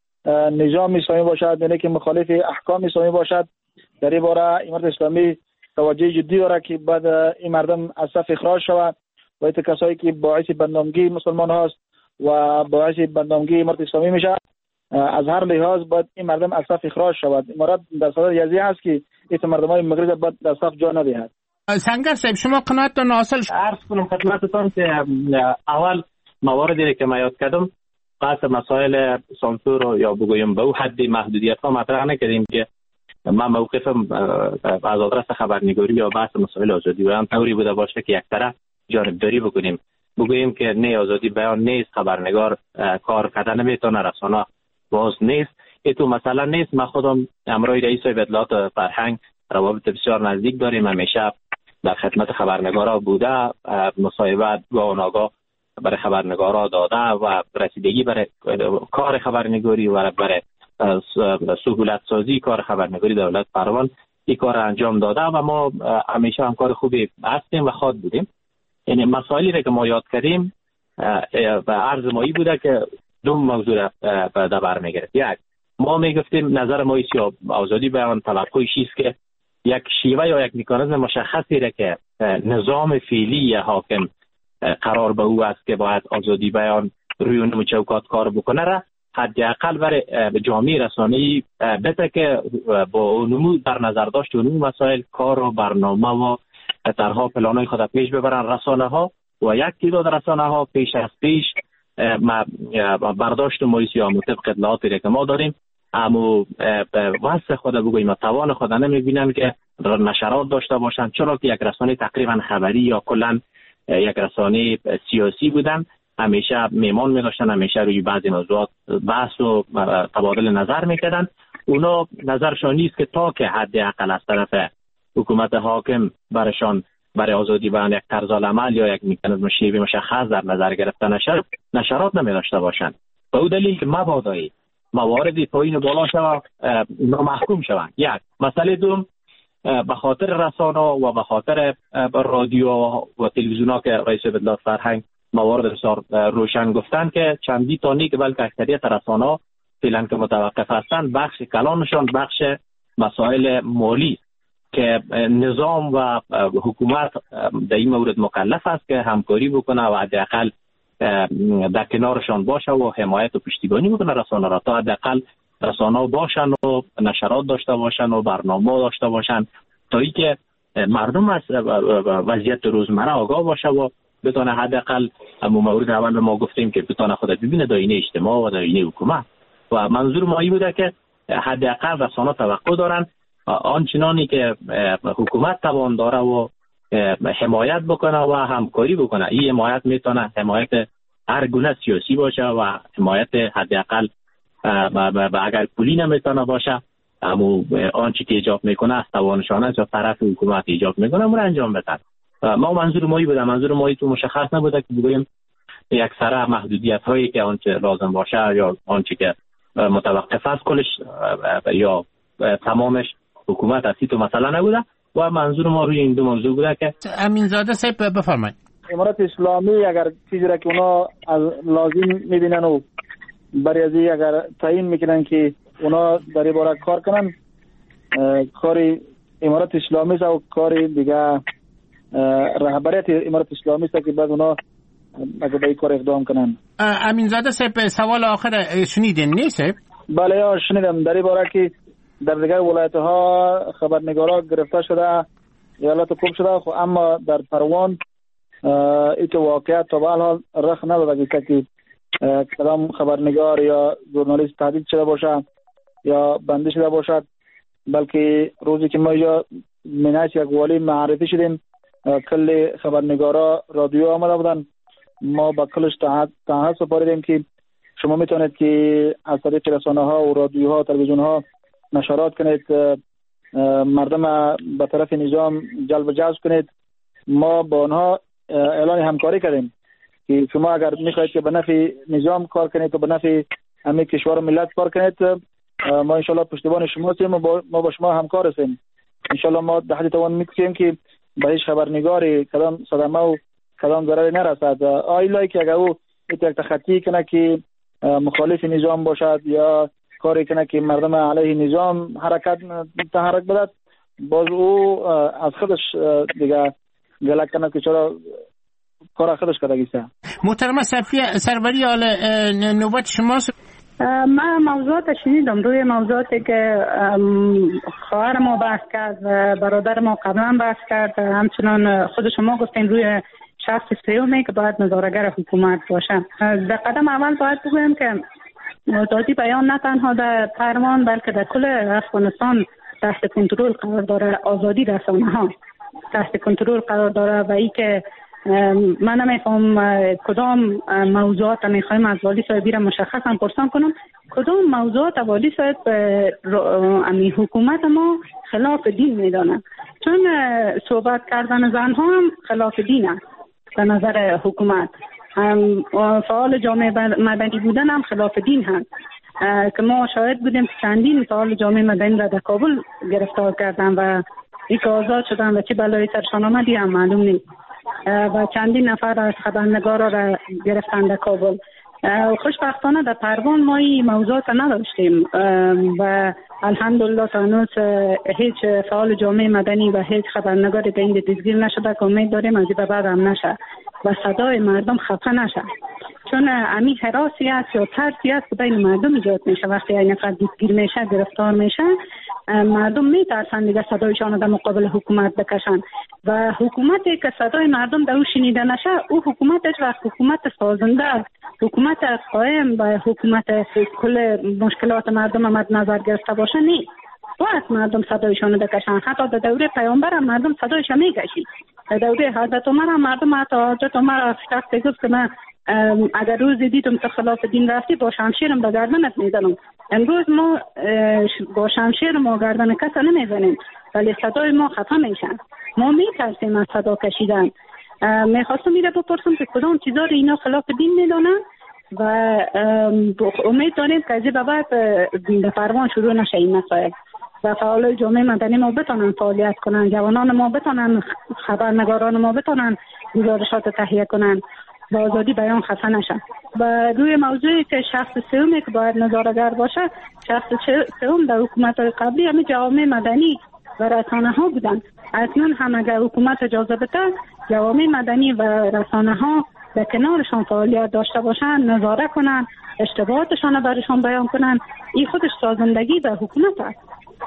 نظام اسلامی باشد، یعنی که مخالف احکام اسلامی باشد، در این باره امارات اسلامی توجه جدی داره که بعد این مردم از صف اخراج شود و این کسایی که باعث بدنامگی مسلمان هست و باعث بدنامگی امارات اسلامی میشه از هر لحاظ باید این مردم از صف اخراج شود. امارات در صدد یزی هست که این مردمای مغرب باید در صف جا ندهد. سنگر صاحب شما قناعت دارین حاصل عرض کنم خدمتتان که اول مواردی که من یاد کردم بحث مسائل سانسور یا بگویم به حد محدودیت ها مطرح نکردیم که من موقفم از آدرس خبرنگاری یا بحث مسائل آزادی بیان طوری بوده باشه که یک طرف جانبداری بگوییم که نه آزادی بیان نیست، خبرنگار کار کردن نمیتونه، رسانه باز نیست. تو مثلا نیست. من خودم امروی رئیس اطلاعات فرهنگ روابط بسیار نزدیک داریم، همیشه در خدمت خبرنگارا بوده، مصاحبت گاهناگاه برای خبرنگارا داده و رسیدگی برای کار خبرنگاری و برای سهولت سازی کار خبرنگاری دولت پروان این کار انجام داده و ما همیشه همکار خوبی هستیم و خواد بودیم. یعنی مسائلی را که ما یاد کردیم و عرض مایی بوده که دو موضوع در بر میگرفت. یک، ما میگفتیم نظر ما ایست یا آزادی بیان توقعش است که یک شیوه یا یک مکانیزم مشخصی را که نظام فعلی حاکم قرار به او است که باید آزادی بیان روی اون چوکات کار بکنه را حداقل برای جامعه رسانه‌ای بده که با نمود در نظر داشت اون مسائل کار و برنامه و طرح‌ها پلان‌های خود پیش ببرن رسانه ها و یک تعداد رسانه ها پیش از پیش برداشت مالیسی یا طبق اطلاعاتی که ما داریم اما واسه خود بگوییم توان خود نمیبینن که نشرات داشته باشن، چرا که یک رسانه تقریبا خبری یا کلا یک رسانه سیاسی بودن، همیشه میمان می‌داشتن، همیشه روی بعضی موضوعات بحث و تبادل نظر میکردن. اونا نظرشان نیست که تا که حداقل از طرف حکومت حاکم برشان برای آزادی بیان یک طرز العمل یا یک مکانیزم شیوه مشخص در نظر گرفته نشرات نمی‌داشته باشند. به او دلیل که مبادایی مواردی پایین بالا شود نامحکوم شوند. یک مسئله دوم به خاطر رسانه و به خاطر رادیو و تلویزیون ها که رئیس اطلاعات فرهنگ موارد بسیار روشن گفتن که چندی تا نیک بلکه اکثریت رسانه ها فعلا که متوقف هستند بخش کلانشان بخش مسائل مالی که نظام و حکومت در این مورد مکلف است که همکاری بکنه و حداقل در کنارشان باشه و حمایت و پشتیبانی بکنه رسانه را تا حداقل رسانه باشن و نشرات داشته باشن و برنامه داشته باشن تا ای که مردم از وضعیت روزمره آگاه باشه و بتونه حداقل همون مورد اول ما گفتیم که بتونه خود ببینه داینه اجتماع و داینه حکومت و منظور ما این بوده که حداقل رسانه توقع دارن آنچنانی که حکومت توان داره و حمایت بکنه و همکاری بکنه. این حمایت میتونه حمایت هر گونه سیاسی باشه و حمایت حداقل اگر پولی نمیتونه باشه اما آنچه که ایجاب میکنه از توانشان است یا طرف حکومت ایجاب میکنه اون انجام بده. ما منظور مایی بوده، منظور مایی تو مشخص نبوده که بگوییم یک سره محدودیت هایی که آنچه لازم باشه یا آنچه که متوقف است کلش یا تمامش حکومت اصلی تو مثلا نبوده و منظور ما روی این دو موضوع بوده که امینزاده صاحب بفرمایید. امارات اسلامی اگر چیزی را که اونا از لازم میبینن و برای از اگر تعیین میکنن که اونا در این باره کار کنن کار امارات اسلامی است و کار دیگه رهبریت امارات اسلامی است که بعد اونا اگر به این کار اقدام کنن. امینزاده صاحب سوال آخر شنیدین نیست؟ بله یا شنیدم در این باره که در دیگر ولایت ها خبرنگارا گرفته شده ایالات کوب شده اما در پروان این که واقعیت تا به حال رخ نداده که کدام خبرنگار یا ژورنالیست تهدید شده باشه یا بنده شده باشد، بلکه روزی که ما اینجا منعش یک والی معرفی شدیم کل خبرنگارا رادیو آمده بودن، ما با کلش تحت سپاریدیم که شما میتونید که از طریق رسانه ها و رادیوها و تلویزیون ها نشرات کنید، مردم به طرف نظام جلب جذب کنید. ما با آنها اعلان همکاری کردیم که شما اگر میخواهید که به نفع نظام کار کنید و به نفع همه کشور و ملت کار کنید، ما انشالله پشتیبان شما هستیم و ما با شما همکار هستیم. انشالله ما در حد توان میکنیم که به هیچ خبرنگاری کدام صدمه و کدام ضرری نرسد. آیلایی که اگر او یک تخطی کنه که مخالف نظام باشد یا کاری کنه که مردم علیه نظام تحرک بدد، باز او از خودش دیگه گلک کنه که چرا کار خودش کردگیسته. محترمه سروری، حال نوبت شماست. من موضوعات شنیدم، روی موضوعاتی که خواهر ما بحث کرد و برادر ما قبلا بحث کرد، همچنان خود شما گفتین روی شخص سیومی که باید نظاره‌گر حکومت باشه. در قدم اول باید بگویم که آزادی بیان نه تنها در پروان بلکه در کل افغانستان تحت کنترل قرار داره. آزادی رسانه ها تحت کنترل قرار داره و ای که من نمیفهم کدام موضوعات میخوایم از والی صاحبی را مشخصا پرسان کنم، کدام موضوعات والی صاحب امی حکومت ما خلاف دین میدانه، چون صحبت کردن زنها هم خلاف دین است به نظر حکومت، فعال جامعه مدنی بودن هم خلاف دین هست که ما شاهد بودیم چندین فعال جامعه مدنی را در کابل گرفتار کردن و یک آزاد شدن و چه بلایی سرشان آمدی هم معلوم نیست و چندین نفر از خبرنگارا را گرفتن در کابل. خوشبختانه در پروان ما این موضوعات نداشتیم و الحمدلله تا هنوز هیچ فعال جامعه مدنی و هیچ خبرنگار به این دستگیر نشده که امید داریم از این به بعد هم نشه و صدای مردم خفه نشه، چون امی حراسی است یا ترسی است که بین مردم ایجاد میشه. وقتی این نفر دستگیر میشه، گرفتار میشه، مردم میترسن دیگه صدایشان در مقابل حکومت بکشن و حکومتی که صدای مردم در او شنیده نشه، او حکومتش و حکومت سازنده، حکومت قائم و حکومت کل مشکلات مردم مد نظر گرفته باشه نیست. باید مردم صدایشان بکشن. حتی در دوره پیامبر هم مردم صدایش میکشید. در دوره حضرت عمر هم مردم، حتی حضرت عمر شخصی گفت که من اگر روزی دیدم تو خلاف دین رفتی با شمشیرم به گردنت میزنم. امروز ما با شمشیر ما گردن کس نمیزنیم ولی صدای ما خفه میشن. ما میترسیم از صدا کشیدن. میخواستم میره بپرسم که کدام چیزا رو اینا خلاف دین میدونن و امید داریم که از این به بعد در پروان شروع نشه این مسائل و فعال جامعه مدنی ما بتونن فعالیت کنن، جوانان ما بتونن، خبرنگاران ما بتونن گزارشات تهیه کنن و آزادی بیان خفه نشن. و روی موضوعی که شخص سومی که باید نظاره‌گر باشه، شخص سوم در حکومت قبلی همه جوامع مدنی و رسانه ها بودن. اصلا هم اگر حکومت اجازه بده جوامع مدنی و رسانه ها به کنارشان فعالیت داشته باشن، نظارت کنن، اشتباهاتشان برشان بیان کنن، این خودش سازندگی به حکومت است.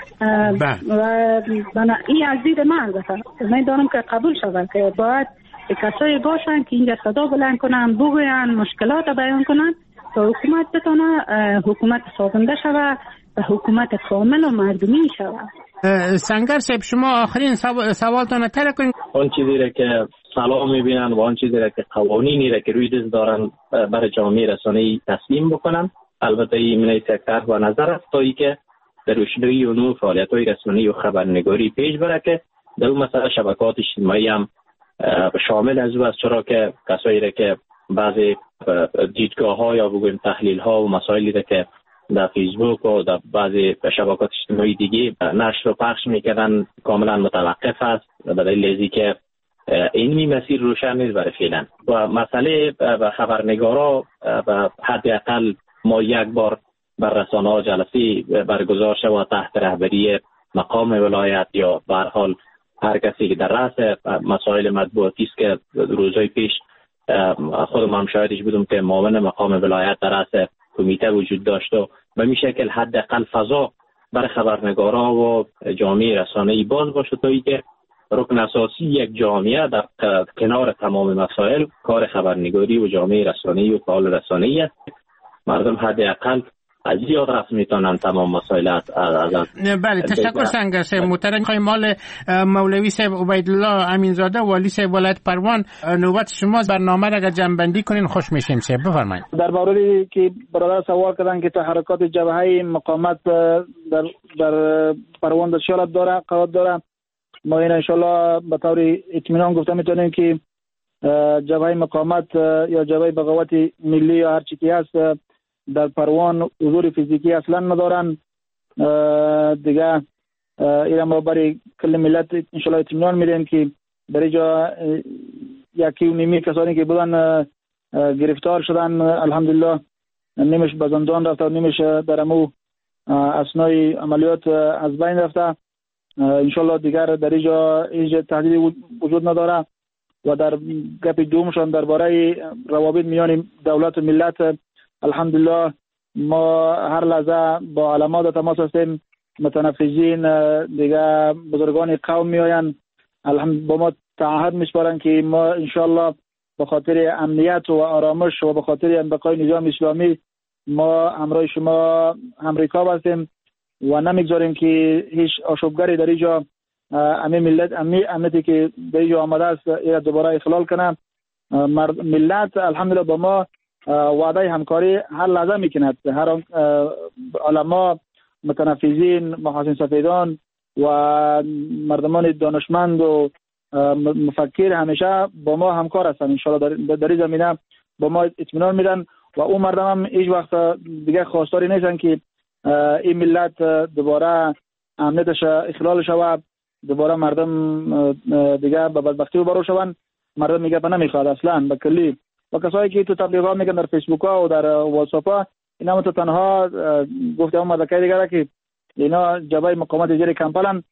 و این از دید من البته من دارم که قبول شود که باید کسایی باشن که اینجا صدا بلند کنن، بگوین، مشکلات بیان کنن تا حکومت بتونه حکومت سازنده شود و حکومت کامل و مردمی شود. سنگر صاحب، شما آخرین سوالتان تر کنید. آن چیزی را که سلام میبینن و آن چیزی را که قوانینی را که روی دست دارن برای جامعه رسانه‌ای تسلیم بکنن، البته این من تکرار و نظر است تا ای که در روشنایی و نوع فعالیت‌های رسانه‌ای و خبرنگاری پیش بره که در اون مسئله شبکات اجتماعی هم شامل از او است، چرا که کسایی را که بعضی دیدگاه‌ها یا بگویم تحلیل‌ها و مسائلی را که در فیسبوک و در بعضی شبکات اجتماعی دیگه نشر و پخش میکردن کاملا متوقف است به دلیل که اینمی مسیر روشن نیست برای فعلا. و مسئله خبرنگارا و حداقل ما یک بار بر رسانه‌ها جلسه برگزار شود تحت رهبری مقام ولایت یا به هر حال هر کسی که در رأس مسائل مطبوعاتی است که روزهای پیش خودم هم شاهدش بودم که معاون مقام ولایت در رأس کمیته وجود داشت و به این شکل حداقل فضا برای خبرنگارا و جامعه رسانه‌ای باز باشه تا اینکه رکن اساسی یک جامعه در کنار تمام مسائل کار خبرنگاری و جامعه رسانه‌ای و فعال رسانه‌ای است. مردم حداقل از یاد رفت میتونن تمام مسائل از بله تشکر سنگر صاحب محترم. خواهیم مال مولوی صاحب عبیدالله امینزاده والی صاحب ولایت پروان نوبت شما. برنامه را اگر جمع‌بندی کنین خوش میشیم صاحب بفرمایید. در موردی که برادر سوال کردن که تحرکات جبهه مقاومت در پروان دستیار داره قرار داره، ما این ان شاء الله به طور اطمینان گفته میتونیم که جبهه مقاومت یا جبهه بغاوت ملی یا هر چی که هست در پروان حضور فیزیکی اصلا ندارن دیگه. این ما برای کل ملت انشالله اطمینان میدیم که در اینجا 1.5 کسانی که بودن گرفتار شدن الحمدلله، نیمش به زندان رفته و نیمش در امو اثنای عملیات از بین رفته. انشالله دیگر در اینجا هیچ تهدیدی وجود نداره. و در گپ دومشان درباره روابط میان دولت و ملت، الحمدلله ما هر لحظه با علامات تماس هستیم. متنفذین دیگه بزرگان قوم میآیند با ما تعهد میسپارن که ما انشالله به خاطر امنیت و آرامش و به خاطر بقای نظام اسلامی ما همراه شما همریکا هستیم و نمیگذاریم که هیچ آشوبگری در اینجا امنیتی که در اینجا آمده است این دوباره اخلال کنه. ملت الحمدلله با ما وعده همکاری هر لحظه میکند. هر علما، متنفذین، محاسن سفیدان و مردمان دانشمند و مفکر همیشه با ما همکار هستند. انشاءالله در این زمینه با ما اطمینان میدن و اون مردم هم هیچ وقت دیگه خواستاری نیستن که این ملت دوباره امنیتش اخلال شود، دوباره مردم دیگه به بدبختی روبرو شوند. مردم میگه نمیخواد اصلا به کلی. و کسایی که تو تبلیغات میگن در فیسبوک ها و در واتساپ ها، اینا تو تنها گفته اون مدرکای دیگه که اینا جبهه مقاومت زیر کمپلن،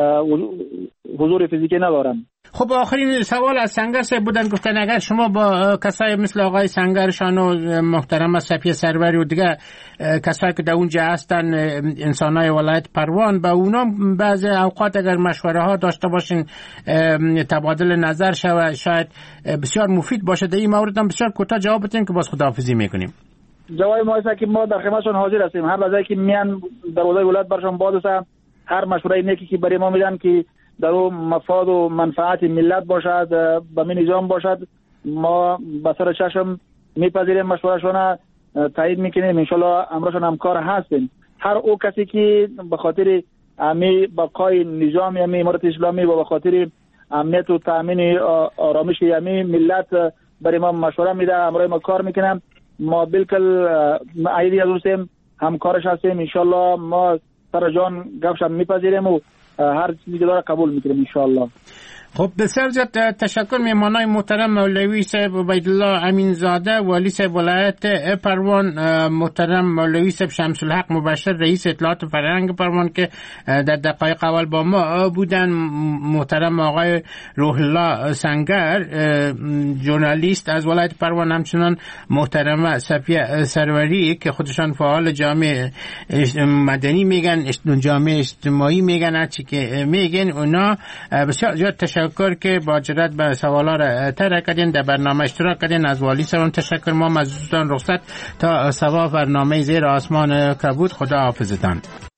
حضور فیزیکی ندارن. خب آخرین سوال از سنگر صاحب بودن، گفتن اگر شما با کسایی مثل آقای سنگرشان و محترم صفیه سروری و دیگه کسایی که در اونجا هستن انسانای ولایت پروان، با اونا بعضی اوقات اگر مشوره ها داشته باشین تبادل نظر شود شاید بسیار مفید باشه. در این مورد هم بسیار کوتاه جواب بدین که باز خداحافظی میکنیم. جواب ما است که ما در خدمتشون حاضر هستیم. هر لحظه که میان دروازه ولایت برشون باز است. هر مشوره نیکی که برای ما میدن که در اون مفاد و منفعت ملت باشد، به می نظام باشد، ما به سر چشم میپذیریم، مشورهشون تایید میکنیم. انشالله امروزشون همکار هستیم. هر او کسی که به خاطر بقای نظام امارت اسلامی و به خاطر امنیت و تامین آرامش ملت برای ما مشوره میده، امروز ما کار میکنیم. ما بالکل عیدی هستیم، همکارش هستیم. انشالله ما سر جان گپشم میپذیریم و هر چیزی که داره قبول میکنیم انشالله. خب بسیار زیاد تشکر. مهمانای محترم مولوی صاحب عبیدالله امینزاده والی صاحب ولایت پروان، محترم مولوی صاحب شمس الحق مبشر رئیس اطلاعات فرهنگ پروان که در دقایق اول با ما بودن، محترم آقای روح الله سنگر ژورنالیست از ولایت پروان، همچنان محترم صفیه سروری که خودشان فعال جامعه مدنی میگن، جامعه اجتماعی میگن، هر چی که میگن اونا. بسیار زیاد تشکر که با جرات به سوالا را طرح کردین، در برنامه اشتراک کردین. از والی صاحب تشکر. ما مزدورتان رخصت تا سوا برنامه زیر آسمان کبود. خدا حافظتان.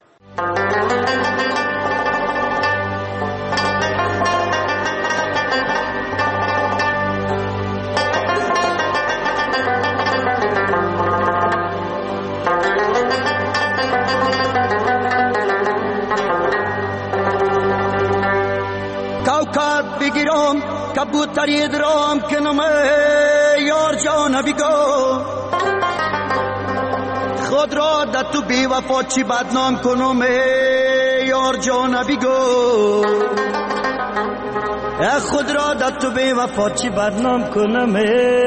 بگیرم کبوتری درام کنم یار جان بگو خود را در تو بی وفا چی بدنام کنم یار جان بگو خود را در تو بی وفا چی بدنام کنم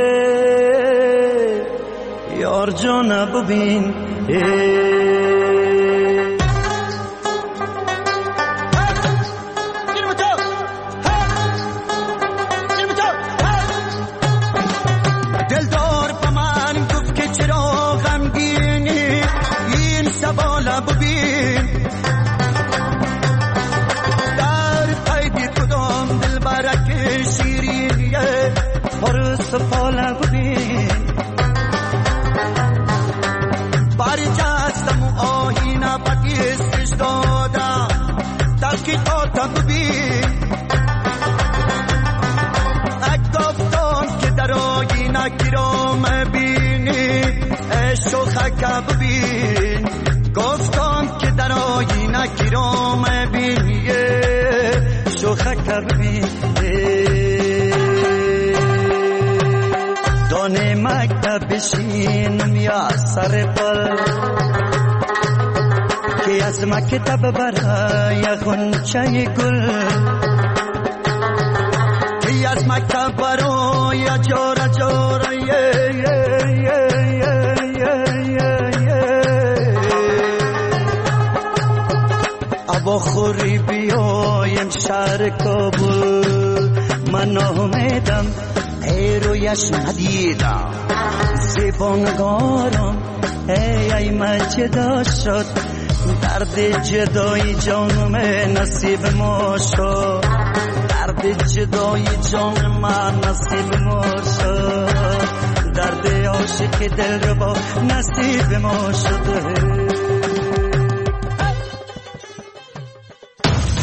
یار جان ببین ببین در قید کدام بالا ببین برجستم و آینه بکیستش دادم تحقیقاتم ببین گفتم که در آینه گیرام بینی شوخک ببین گفتم که در آینه گیرام بینی شوخک ببین دانه مکتب بشینم یا سر پل که از مکتب برای غنچه گل که از مکتب برای جاره جاره ابا خوری بیایم شهر کابل من آمدم ای رویش ندیدم زبانگارم ای من جدا شد درد جدای جانم نصیب ما شد درد جدای جان من نصیب ما شد درد عاشق دل رو با نصیب ما شد